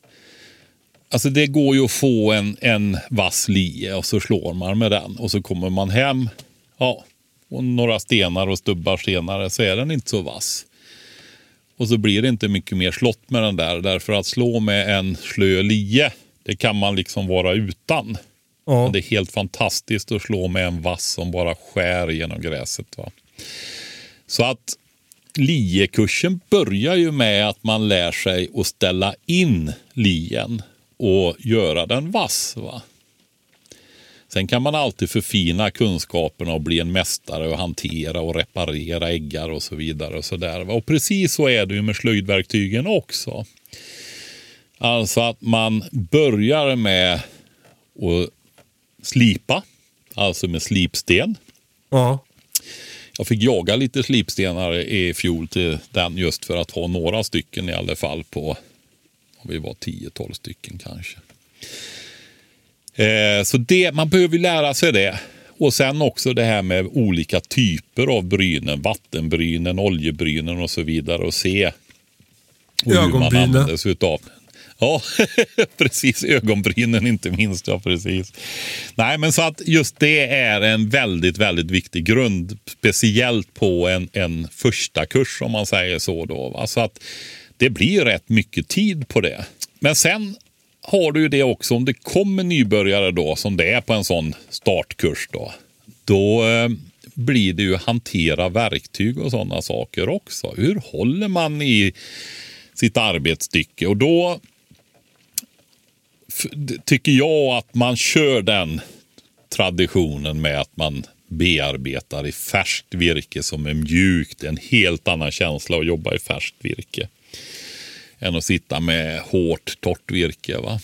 Alltså det går ju att få en, en vass lie och så slår man med den. Och så kommer man hem, ja, och några stenar och stubbar senare så är den inte så vass. Och så blir det inte mycket mer slott med den där. Därför att slå med en slö lie, det kan man liksom vara utan. Ja. Men det är helt fantastiskt att slå med en vass som bara skär genom gräset. Va? Så att liekursen börjar ju med att man lär sig att ställa in lien och göra den vass. Va? Sen kan man alltid förfina kunskaperna och bli en mästare och hantera och reparera äggar och så vidare. Och, så där. Och precis så är det ju med slöjdverktygen också. Alltså att man börjar med att slipa, alltså med slipsten. Ja. Jag fick jaga lite slipstenar i fjol till den just för att ha några stycken i alla fall på, om vi var tio tolv stycken kanske. Eh, så det, man behöver lära sig det. Och sen också det här med olika typer av brynen, vattenbrynen, oljebrynen och så vidare och se och hur man använder sig utav. Ja, precis. Ögonbrynen inte minst, ja precis. Nej, men så att just det är en väldigt, väldigt viktig grund. Speciellt på en, en första kurs om man säger så då. Va? Så att det blir rätt mycket tid på det. Men sen har du ju det också om det kommer nybörjare då, som det är på en sån startkurs då. Då eh, blir det ju hantera verktyg och sådana saker också. Hur håller man i sitt arbetsstycke? Och då f- tycker jag att man kör den traditionen med att man bearbetar i färskt virke som är mjukt. En helt annan känsla att jobba i färskt virke än att sitta med hårt torrt virke, va?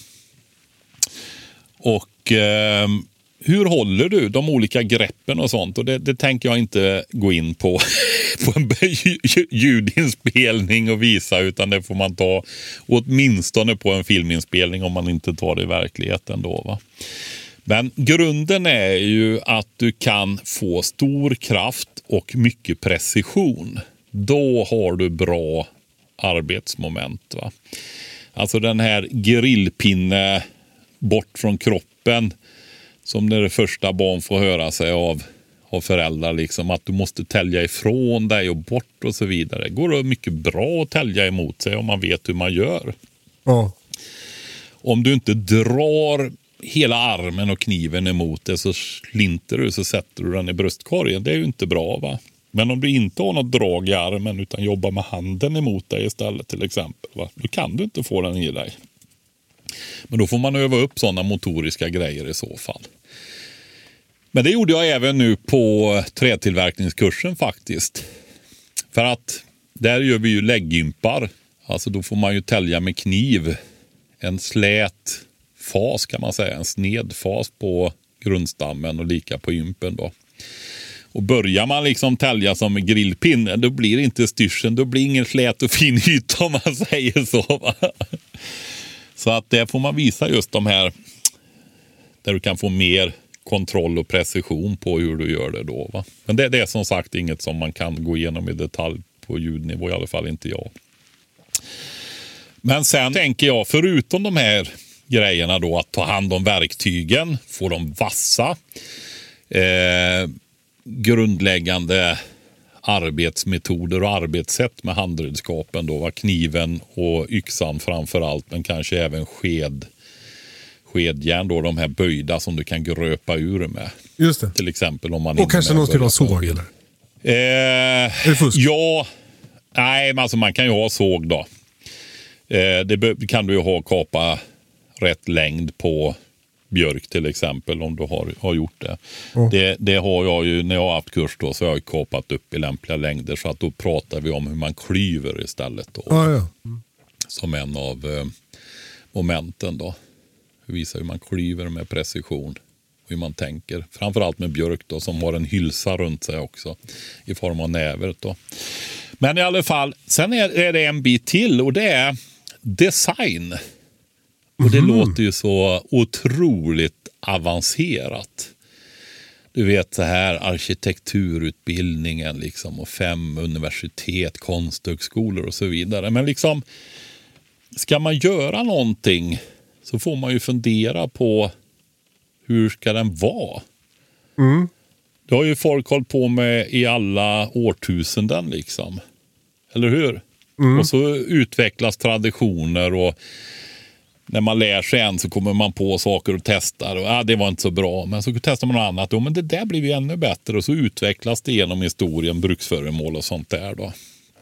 Och eh, hur håller du de olika greppen och sånt? Och det, det tänker jag inte gå in på på en ljudinspelning och visa, utan det får man ta åtminstone på en filminspelning om man inte tar det i verkligheten då, va? Men grunden är ju att du kan få stor kraft och mycket precision. Då har du bra arbetsmoment, va? Alltså den här grillpinne bort från kroppen som när det första barn får höra sig av, av föräldrar, liksom att du måste tälja ifrån dig och bort och så vidare. Går det mycket bra att tälja emot sig om man vet hur man gör. Ja. Om du inte drar hela armen och kniven emot det så slinter du, så sätter du den i bröstkorgen. Det är ju inte bra, va? Men om du inte har något drag i armen utan jobbar med handen emot dig istället till exempel, va? Då kan du inte få den i dig. Men då får man öva upp sådana motoriska grejer i så fall. Men det gjorde jag även nu på trätillverkningskursen faktiskt. För att där gör vi ju lägggympar. Alltså då får man ju tälja med kniv. En slät fas kan man säga. En sned fas på grundstammen och lika på gympen då. Och börjar man liksom tälja som en grillpinne, då blir det inte styrseln. Då blir ingen slät och fin yta om man säger så, va? Så att det får man visa just de här där du kan få mer kontroll och precision på hur du gör det då, va? Men det, det är som sagt inget som man kan gå igenom i detalj på ljudnivå, i alla fall inte jag. Men sen tänker jag, förutom de här grejerna då, att ta hand om verktygen, få dem vassa, eh, grundläggande arbetsmetoder och arbetssätt med handredskapen då, var kniven och yxan framför allt, men kanske även sked skedjärn då, de här böjda som du kan gröpa ur med. Just det. Till exempel om man och kanske någon skulle ha såg eller? Eh, ja, nej, men alltså man kan ju ha såg då. Eh, det kan du ju ha, kapa rätt längd på björk till exempel, om du har, har gjort det. Mm. det. Det har jag ju, när jag har haft kurs då, så har jag kapat upp i lämpliga längder, så att då pratar vi om hur man klyver istället då. Ah, ja. Mm. Som en av eh, momenten då. Visar hur man klyver med precision. Hur man tänker. Framförallt med björk då, som har en hylsa runt sig också. I form av nävert då. Men i alla fall, sen är, är det en bit till, och det är design. Och det mm. låter ju så otroligt avancerat. Du vet så här, arkitekturutbildningen liksom, och fem universitet, konsthögskolor och så vidare. Men liksom, ska man göra någonting så får man ju fundera på hur ska den vara? Mm. Det har ju folk hållit på med i alla årtusenden liksom. Eller hur? Mm. Och så utvecklas traditioner, och när man lär sig en så kommer man på saker och testar. Och ah, det var inte så bra. Men så testar man något annat. Och, men det där blir ju ännu bättre. Och så utvecklas det genom historien, bruksföremål och sånt där då.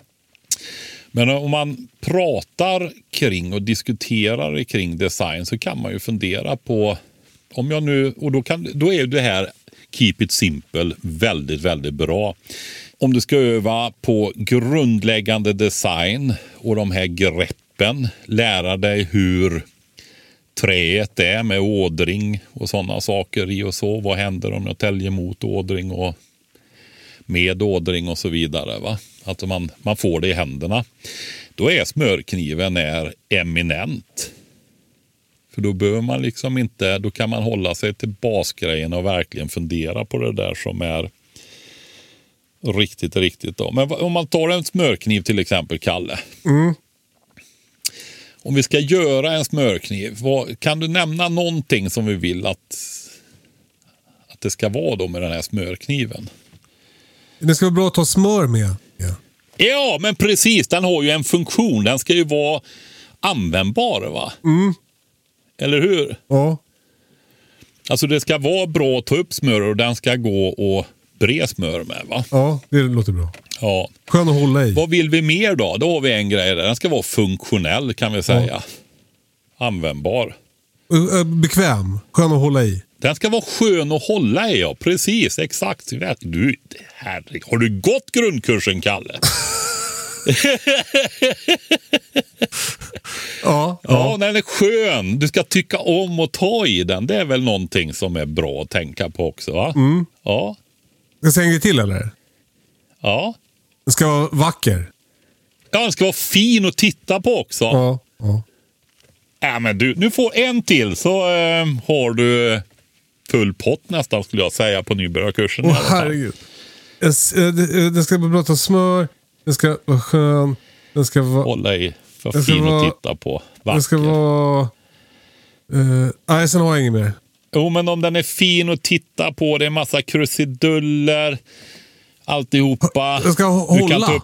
Men om man pratar kring och diskuterar kring design, så kan man ju fundera på, om jag nu, och då, kan, då är det här keep it simple väldigt, väldigt bra. Om du ska öva på grundläggande design och de här greppen, lära dig hur träet är med ådring och sådana saker i och så. Vad händer om jag täljer mot ådring och med ådring och så vidare, va? Att man, man får det i händerna. Då är smörkniven är eminent. För då behöver man liksom inte, då kan man hålla sig till basgrejen och verkligen fundera på det där som är riktigt, riktigt då. Men om man tar en smörkniv till exempel, Kalle. Mm. Om vi ska göra en smörkniv, vad, kan du nämna någonting som vi vill att, att det ska vara då med den här smörkniven? Det ska vara bra att ta smör med. Ja. Ja, men precis. Den har ju en funktion. Den ska ju vara användbar, va? Mm. Eller hur? Ja. Alltså det ska vara bra att ta upp smör och den ska gå och bre smör med, va? Ja, det låter bra. Ja. Skön att hålla i. Vad vill vi mer då? Då har vi en grej där. Den ska vara funktionell, kan vi säga. Ja. Användbar. Bekväm. Skön att hålla i. Den ska vara skön att hålla i, ja. Precis, exakt. Du, herregud, har du gått grundkursen, Kalle? ja, ja. Ja, den är skön. Du ska tycka om och ta i den. Det är väl någonting som är bra att tänka på också, va? Mm. Ja. Ska säga en till, eller? Ja. Den ska vara vacker. Ja, den ska vara fin att titta på också. Ja, ja. Ja, men du, nu får en till så äh, har du full pott nästan, skulle jag säga, på nybörjarkursen. Åh, herregud. Den ska vara bra att smör. Den ska vara skön. Den ska vara... Hålla i. För fin vara, att titta på. Vacker. Den ska vara... Uh, nej, sen har jag inget mer. Jo, men om den är fin att titta på, det är en massa krusiduller, alltihopa. Den ska hålla. Du kan ta upp...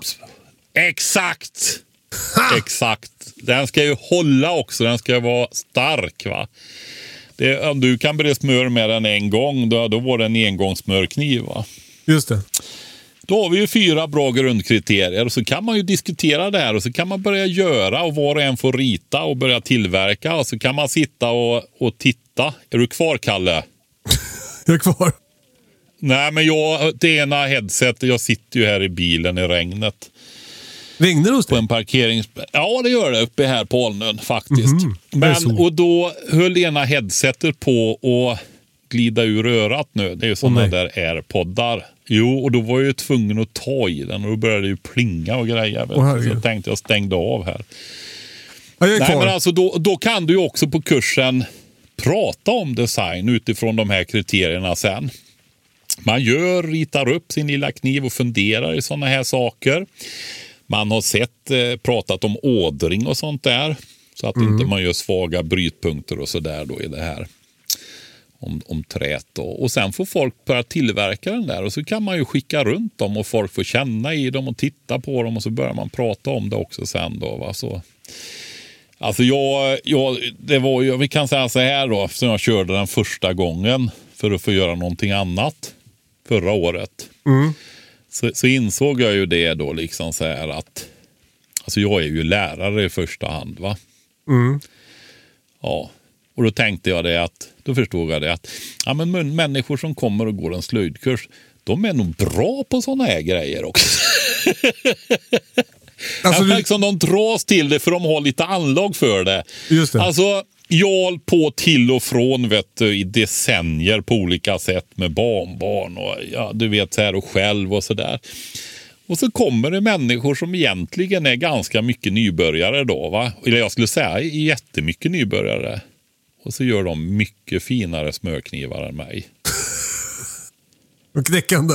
Exakt! Ha! Exakt. Den ska ju hålla också. Den ska vara stark, va? Det, om du kan bre smör med den en gång, då, då var det en engångssmörkniv, va? Just det. Då har vi ju fyra bra grundkriterier och så kan man ju diskutera det här och så kan man börja göra och var och en får rita och börja tillverka och så kan man sitta och, och titta. Är du kvar, Kalle? Jag är kvar. Nej, men jag, det ena headsetet, jag sitter ju här i bilen i regnet. Regnar det hos dig? På en parkerings... Ja, det gör det uppe här på Alnön faktiskt. Mm-hmm. Men, och då höll ena headsetet på att glida ur örat nu. Det är ju sådana oh, där AirPoddar. Jo, och då var jag ju tvungen att ta i den och då började det ju plinga och grejer. Oh, så jag tänkte jag stängde av här. Ja, jag är Nej, kvar. men alltså då, då kan du ju också på kursen prata om design utifrån de här kriterierna sen. Man gör, ritar upp sin lilla kniv och funderar i sådana här saker. Man har sett, eh, pratat om ådring och sånt där. Så att mm. inte man gör svaga brytpunkter och sådär då i det här. Om, om trät då. Och sen får folk börja tillverka den där. Och så kan man ju skicka runt dem och folk får känna i dem och titta på dem. Och så börjar man prata om det också sen då, va? Så, alltså jag, jag, det var ju, vi kan säga så här då. Så jag körde den första gången för att få göra någonting annat förra året. Mm. Så, så insåg jag ju det då liksom så här att alltså jag är ju lärare i första hand, va? Mm. Ja. Och då tänkte jag det att, då förstod jag det att ja, men människor som kommer och går en slöjdkurs, de är nog bra på sådana här grejer också. Alltså, du... liksom, de dras till det för de har lite anlag för det. Just det. Alltså, jag håll på till och från vet du, i decennier på olika sätt med barnbarn och ja, du vet så här och själv och sådär. Och så kommer det människor som egentligen är ganska mycket nybörjare då, va? Eller jag skulle säga jättemycket nybörjare. Och så gör de mycket finare smörknivar än mig. Och knäckande.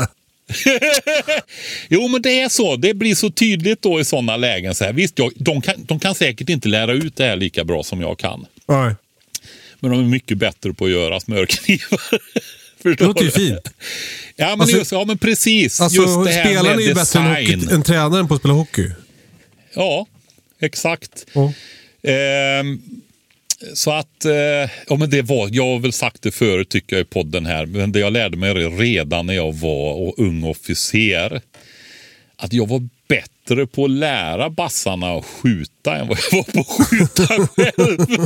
Jo, men det är så. Det blir så tydligt då i sådana lägen. Så här. Visst, jag, de, kan, de kan säkert inte lära ut det här lika bra som jag kan. Nej. Men de är mycket bättre på att göra smörknivar. Det låter ju fint. Ja, men, alltså, just, ja, men precis. Alltså, just det här spelaren med är ju bättre än, hockey, än tränaren på att spela hockey. Ja, exakt. Oh. Ehm, så att, eh, ja men det var, jag har väl sagt det förut tycker jag i podden här, men det jag lärde mig redan när jag var och ung officer, att jag var bättre på att lära bassarna att skjuta än vad jag var på att skjuta själv.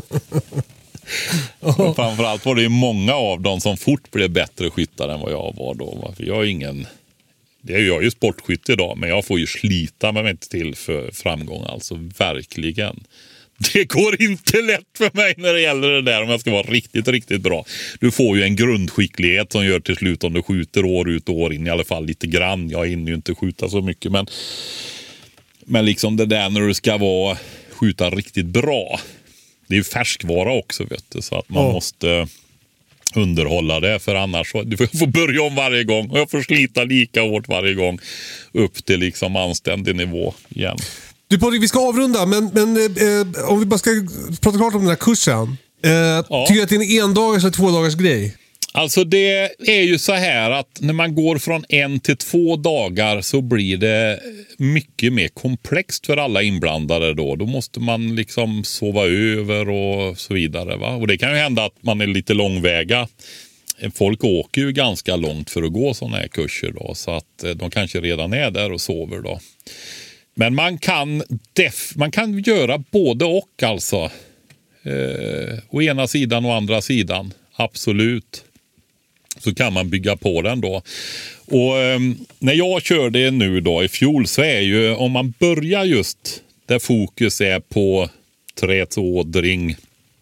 Och framförallt var det ju många av dem som fort blev bättre skyttar än vad jag var då. För jag är ingen... Det är jag ju sportskytt idag, men jag får ju slita mig inte till för framgång. Alltså verkligen. Det går inte lätt för mig när det gäller det där om jag ska vara riktigt, riktigt bra. Du får ju en grundskicklighet som gör till slut om du skjuter år ut och år in i alla fall lite grann. Jag hinner ju inte skjuta så mycket, men, men liksom det där när du ska vara skjuta riktigt bra. Det är ju färskvara också, vet du, så att man oh. måste underhålla det, för annars så, du får börja om varje gång och jag får slita lika hårt varje gång upp till liksom anständig nivå igen. Du Patrik, vi ska avrunda, men, men eh, om vi bara ska prata klart om den här kursen. Eh, ja. Tycker du att det är en endagars eller två dagars grej? Alltså det är ju så här att när man går från en till två dagar så blir det mycket mer komplext för alla inblandade då. Då måste man liksom sova över och så vidare. Va? Och det kan ju hända att man är lite långväga. Folk åker ju ganska långt för att gå sådana här kurser då. Så att de kanske redan är där och sover då. Men man kan, def- man kan göra både och alltså. Eh, å ena sidan och andra sidan. Absolut. Så kan man bygga på den då. Och eh, när jag körde nu då i fjol så är ju om man börjar just där fokus är på trätådring.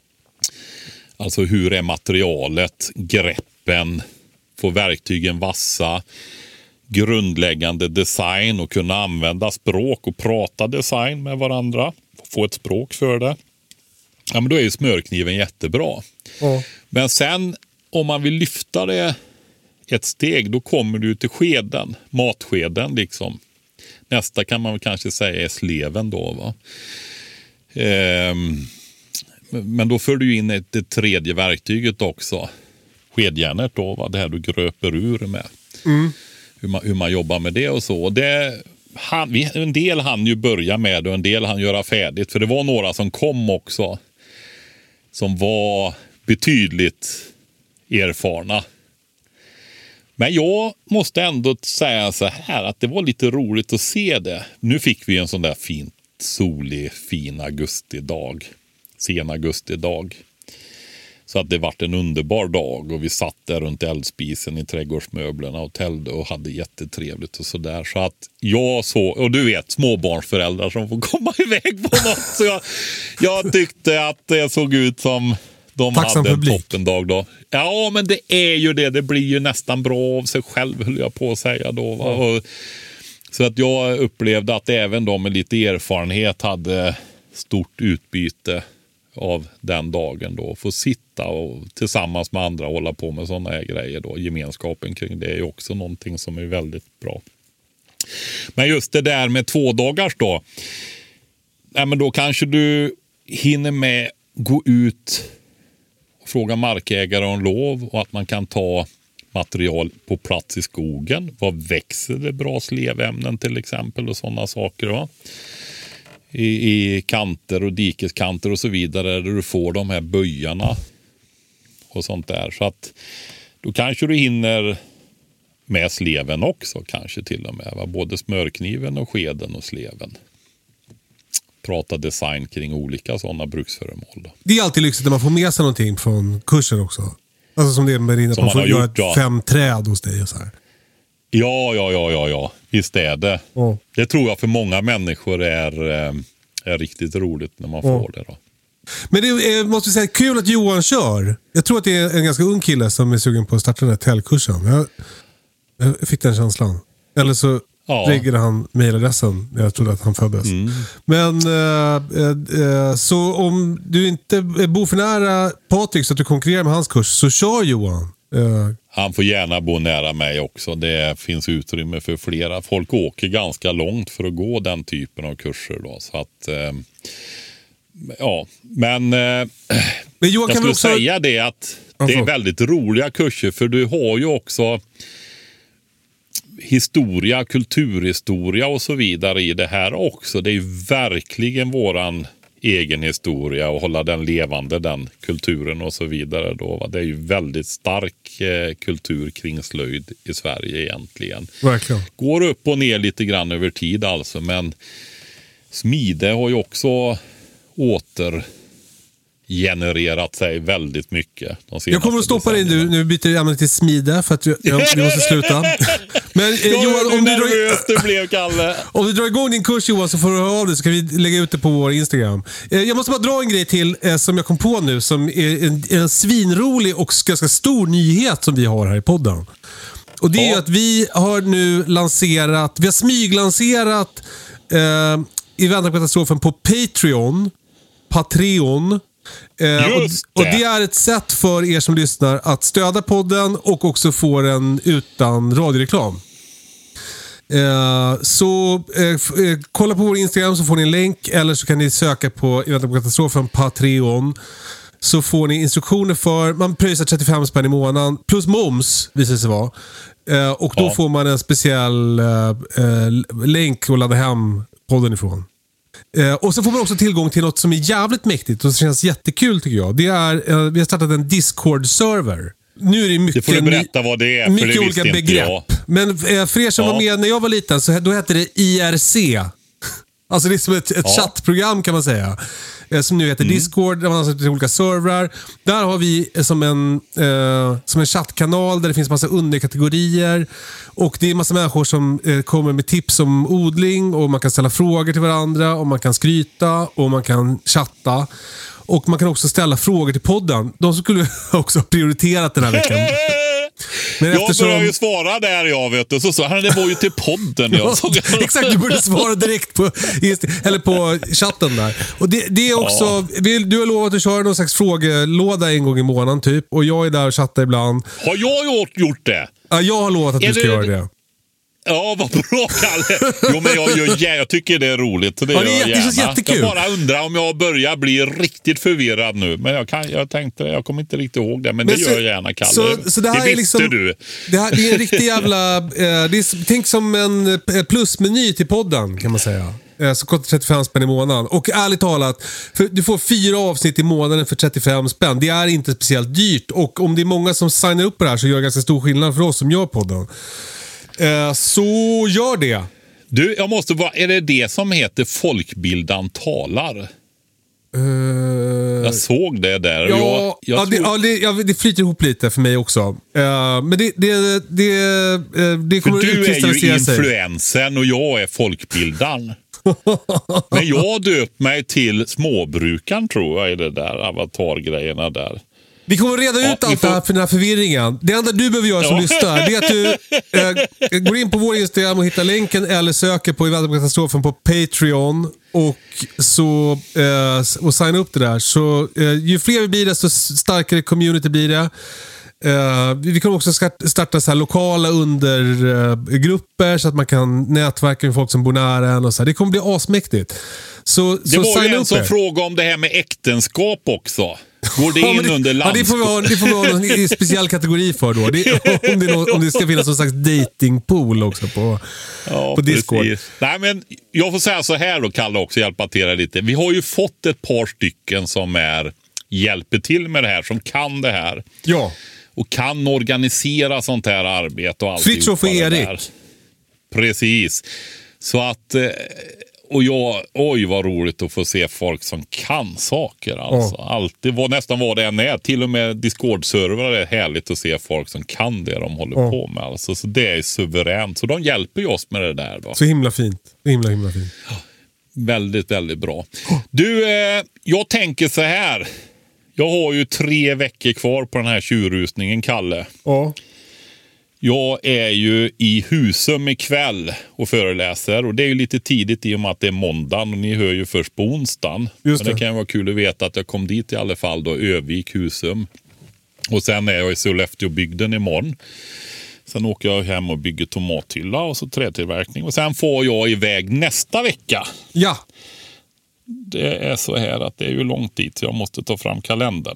Alltså hur är materialet, greppen, få verktygen vassa, grundläggande design och kunna använda språk och prata design med varandra. Få ett språk för det. Ja, men då är ju smörkniven jättebra. Mm. Men sen om man vill lyfta det ett steg, då kommer du till skeden, matskeden liksom. Nästa kan man kanske säga är sleven då, va. Ehm, men då för du in ett, det tredje verktyget också. Skedjärnet då, va? Det här du gröper ur med. Mm. Hur, man, hur man jobbar med det och så. Det, han, vi, en del hann ju börja med och en del hann göra färdigt. För det var några som kom också. Som var betydligt erfarna. Men jag måste ändå säga så här att det var lite roligt att se det. Nu fick vi en sån där fint solig, fin augustidag. Sen augustidag. Så att det vart en underbar dag och vi satt där runt eldspisen i trädgårdsmöblerna och tällde och hade jättetrevligt och sådär. Så att jag så, och du vet småbarnsföräldrar som får komma iväg på något. Så jag, jag tyckte att det såg ut som de tacksam hade en publik. Toppendag då. Ja, men det är ju det. Det blir ju nästan bra av sig själv, höll jag på att säga då. Va? Mm. Och, så att jag upplevde att även de med lite erfarenhet hade stort utbyte av den dagen då. Få sitta och tillsammans med andra hålla på med sådana här grejer då. Gemenskapen kring det är ju också någonting som är väldigt bra. Men just det där med två dagars då. Ja, men då kanske du hinner med gå ut och fråga markägare om lov och att man kan ta material på plats i skogen. Vad växer det bra slevämnen till exempel och sådana saker va? I, i kanter och dikeskanter och så vidare där du får de här böjarna och sånt där. Så att då kanske du hinner med sleven också kanske till och med. Va? Både smörkniven och skeden och sleven. Prata design kring olika sådana bruksföremål. Då. Det är alltid lyxigt när man får med sig någonting från kursen också. Alltså som det är med din, att man, man får göra gjort, ja. fem träd hos dig och så här. Ja, ja, ja, ja, ja. Visst är det. Mm. Det tror jag för många människor är, är riktigt roligt när man mm. får det då. Men det är, måste säga, kul att Johan kör. Jag tror att det är en ganska ung kille som är sugen på att starta den här täljkursen. Jag, jag fick den känslan. Eller så ja. reggade han mejladressen när jag trodde att han föddes. Mm. Men äh, äh, så om du inte bor för nära Patrik så att du konkurrerar med hans kurs så kör Johan. Äh, Han får gärna bo nära mig också. Det finns utrymme för flera. Folk åker ganska långt för att gå den typen av kurser då. Så att, eh, ja, men, eh, men Johan, jag skulle också säga det att det är väldigt roliga kurser. För du har ju också historia, kulturhistoria och så vidare i det här också. Det är ju verkligen våran egen historia och hålla den levande, den kulturen och så vidare då. Va? Det är ju väldigt stark eh, kultur kring slöjd i Sverige egentligen. Verkligen. Går upp och ner lite grann över tid alltså, men smide har ju också åter genererat sig väldigt mycket. Jag kommer att stoppa dig nu. Nu byter jag till smide för att vi, ja, vi måste sluta. Men eh, Johan, om du, drar, blev, Kalle. om du drar igång din kurs Johan så får du höra av dig så kan vi lägga ut det på vår Instagram. Eh, jag måste bara dra en grej till eh, som jag kom på nu som är en, en svinrolig och ganska stor nyhet som vi har här i podden. Och det är ja. ju att vi har nu lanserat, vi har smyglanserat eh, i väntan på katastrofen på Patreon. Patreon. Eh, och, och det är ett sätt för er som lyssnar att stödja podden och också få den utan radioreklam. Eh, så eh, kolla på vår Instagram så får ni en länk eller så kan ni söka på i väntan på katastrofen Patreon. så får ni instruktioner för, man pröjsar trettiofem spänn i månaden plus moms visar sig vara. Eh, och då ja. får man en speciell eh, eh, länk att ladda hem podden ifrån. Eh, och så får man också tillgång till något som är jävligt mäktigt och som känns jättekul tycker jag. Det är, eh, vi har startat en Discord-server. Nu är det mycket, det får du berätta vad det är, för mycket det olika inte begrepp. jag. Men eh, för er som ja. var med när jag var liten så då hette det I R C. Alltså det är som ett, ett ja. chattprogram kan man säga. Eh, som nu heter mm. Discord, där man har till olika servrar. Där har vi som en, eh, som en chattkanal där det finns massa underkategorier. Och det är massa människor som eh, kommer med tips om odling. Och man kan ställa frågor till varandra. Och man kan skryta. Och man kan chatta. Och man kan också ställa frågor till podden. De skulle också ha prioriterat den här veckan. Men jag eftersom... började ju svara där jag vet och så sa han det var ju till podden jag såg. Exakt, du borde svara direkt på eller på chatten där. Och det, det är också ja. du har lovat att köra någon slags frågelåda en gång i månaden typ och jag är där och chattar ibland. Har jag gjort, gjort det? Ja, jag har lovat att är du ska det... göra det. Ja, vad bra Kalle. Jo, men jag, jag, jag tycker det är roligt. Så det, ja, det, är, det känns jättekul. Jag bara undrar om jag börjar bli riktigt förvirrad nu. Men jag, kan, jag tänkte, jag kommer inte riktigt ihåg det. Men, men det så, gör jag gärna, Kalle. Så, så det, här det är visste liksom, du. Det, här, det är en riktig jävla... Eh, det är, tänk som en plusmeny till podden, kan man säga. Eh, så kostar trettiofem spänn i månaden. Och ärligt talat, för du får fyra avsnitt i månaden för trettiofem spänn. Det är inte speciellt dyrt. Och om det är många som signar upp på det här så gör det ganska stor skillnad för oss som gör podden. Eh, så gör det. Du, jag måste bara, är det det som heter Folkbildan talar? Uh, jag såg det där. Ja, jag, jag ja, det, tror... ja, det, ja, det flyter ihop lite för mig också. Uh, men det, det, det, det kommer för du är ju influensen sig. och jag är folkbildan. Men jag döpt mig till småbrukan tror jag i det där avatargrejerna där. Vi kommer reda ut ja, allt får... det här för den här förvirringen. Det enda du behöver göra som ja. lyssnar det är att du äh, går in på vår Instagram och hittar länken eller söker på I väntan på katastrofen på Patreon och så äh, och signa upp det där. Så äh, ju fler vi blir desto starkare community blir det. Uh, vi kommer också starta så här lokala undergrupper uh, så att man kan nätverka med folk som bor nära en och så här. Det kommer bli asmäktigt. Så, det så var ju en som er. fråga om det här med äktenskap också. Går det in ja, det, under landskap? Ja, det får vi ha, det får vi ha en speciell kategori för då. Det, om, det no, om det ska finnas någon slags datingpool också på, ja, på Discord. Precis. Nej, men jag får säga så här då, Kalle, också hjälpa till lite. Vi har ju fått ett par stycken som är hjälper till med det här, som kan det här. Ja. Och kan organisera sånt här arbete och allt. Fritiof och Erik. Där. Precis. Så att... Och jag, oj vad roligt att få se folk som kan saker. Alltså. Oh. Alltid, var, nästan vad det än är. Till och med Discord-servrar är härligt att se folk som kan det de håller oh. på med. Alltså. Så det är suveränt. Så de hjälper ju oss med det där. Då. Så himla fint. Himla, himla fint. Väldigt, väldigt bra. Du, eh, jag tänker så här. Jag har ju tre veckor kvar på den här tjurrusningen, Kalle. Ja. Oh. Jag är ju i Husum ikväll och föreläser. Och det är ju lite tidigt i och med att det är måndagen. Och ni hör ju först på onsdagen. Just det. Men det kan ju vara kul att veta att jag kom dit i alla fall då. Övik, Husum. Och sen är jag i Sollefteå-bygden imorgon. Sen åker jag hem och bygger tomathylla och så trätillverkning. Och sen får jag iväg nästa vecka. Ja. Det är så här att det är ju långt dit. Så jag måste ta fram kalendern.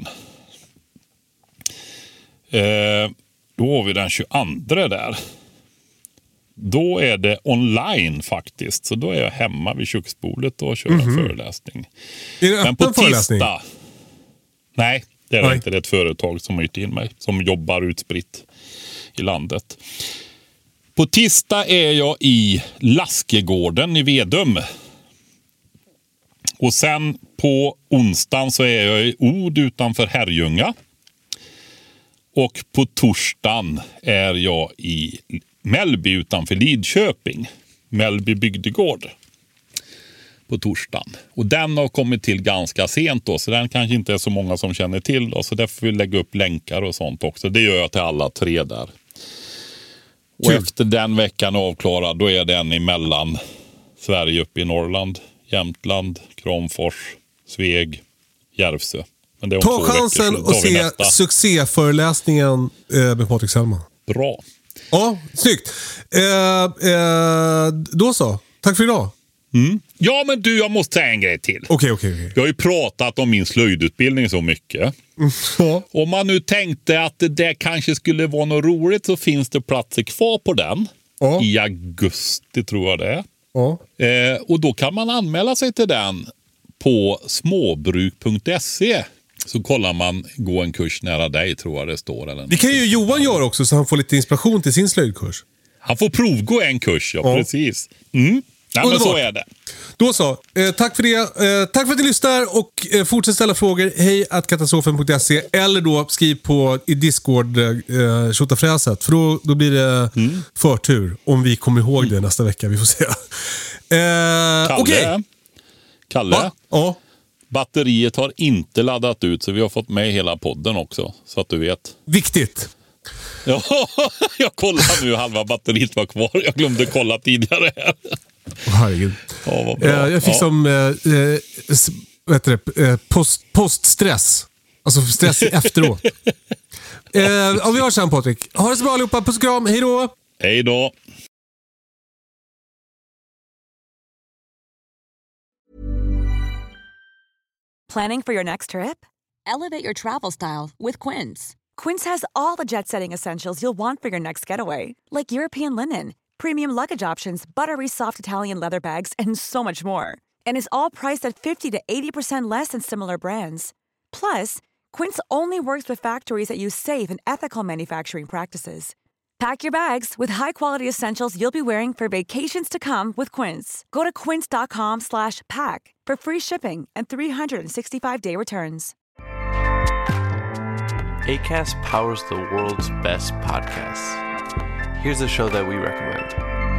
Eh... Då har vi den tjugoandra där. Då är det online faktiskt. Så då är jag hemma vid köksbordet och kör mm-hmm. en föreläsning. Är det Men på öppen föreläsning? tisdag... Nej, det är det Nej. inte. Det är ett företag som har hyrt in mig. Som jobbar utspritt i landet. På tisdag är jag i Laskegården i Vedum. Och sen på onsdagen så är jag i Od utanför Herrljunga. Och på torsdagen är jag i Mellby utanför Lidköping. Mellby bygdegård. På torsdagen. Och den har kommit till ganska sent då. Så den kanske inte är så många som känner till då. Så därför får vi lägga upp länkar och sånt också. Det gör jag till alla tre där. Och Kul. Efter den veckan avklarad då är den emellan Sverige uppe i Norrland. Jämtland, Kramfors, Sveg, Järvsö. Men det är Ta chansen veckor, och se nästa. Succéföreläsningen med Patrik Sellman. Bra. Ja, snyggt. Eh, eh, då så. Tack för idag. Mm. Ja, men du, jag måste säga en grej till. Okej, okej, okej. Jag har ju pratat om min slöjdutbildning så mycket. Ja. Om man nu tänkte att det där kanske skulle vara något roligt, så finns det platser kvar på den. Ja. I augusti tror jag det är. Ja. Eh, och då kan man anmäla sig till den på småbruk punkt se. Så kollar man gå en kurs nära dig, tror jag det står. Eller Det kan ju Johan göra också, så han får lite inspiration till sin slöjdkurs. Han får provgå en kurs, ja, Ja. precis. Mm. Nej, men så är det. Då så. Eh, tack för det. Eh, tack för att ni lyssnar och eh, fortsätt ställa frågor. Hej at katastrofen punkt se eller då skriv på i Discord eh, tjotafräset. För då, då blir det mm. förtur om vi kommer ihåg mm. det nästa vecka. Vi får se. Eh, Kalle, okay. Kalle Va? Ja. Batteriet har inte laddat ut, så vi har fått med hela podden också. Så att du vet. Viktigt. Ja, jag kollar nu, halva batteriet var kvar. Jag glömde kolla tidigare här. Oh, herregud. Ja, vad bra. Eh, jag fick ja. som eh, s- vad heter det? Eh, post, poststress. Alltså stress efteråt. eh, ja, vi hörs sen, Patrik. Ha det så bra allihopa. Puss och kram. Hej då. Hej då. Planning for your next trip? Elevate your travel style with Quince. Quince has all the jet-setting essentials you'll want for your next getaway, like European linen, premium luggage options, buttery soft Italian leather bags, and so much more. And is all priced at fifty to eighty percent less than similar brands. Plus, Quince only works with factories that use safe and ethical manufacturing practices. Pack your bags with high-quality essentials you'll be wearing for vacations to come with Quince. Go to quince.com slash pack for free shipping and three sixty-five day returns. Acast powers the world's best podcasts. Here's a show that we recommend.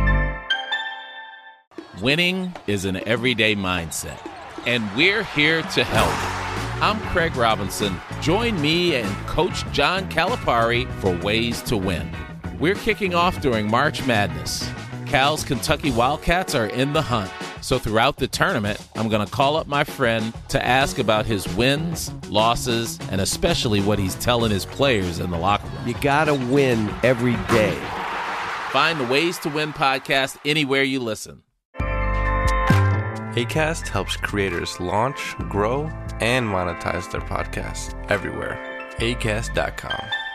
Winning is an everyday mindset, and we're here to help. I'm Craig Robinson. Join me and Coach John Calipari for Ways to Win. We're kicking off during March Madness. Cal's Kentucky Wildcats are in the hunt. So throughout the tournament, I'm going to call up my friend to ask about his wins, losses, and especially what he's telling his players in the locker room. You gotta win every day. Find the Ways to Win podcast anywhere you listen. Acast helps creators launch, grow, and monetize their podcasts everywhere. acast dot com.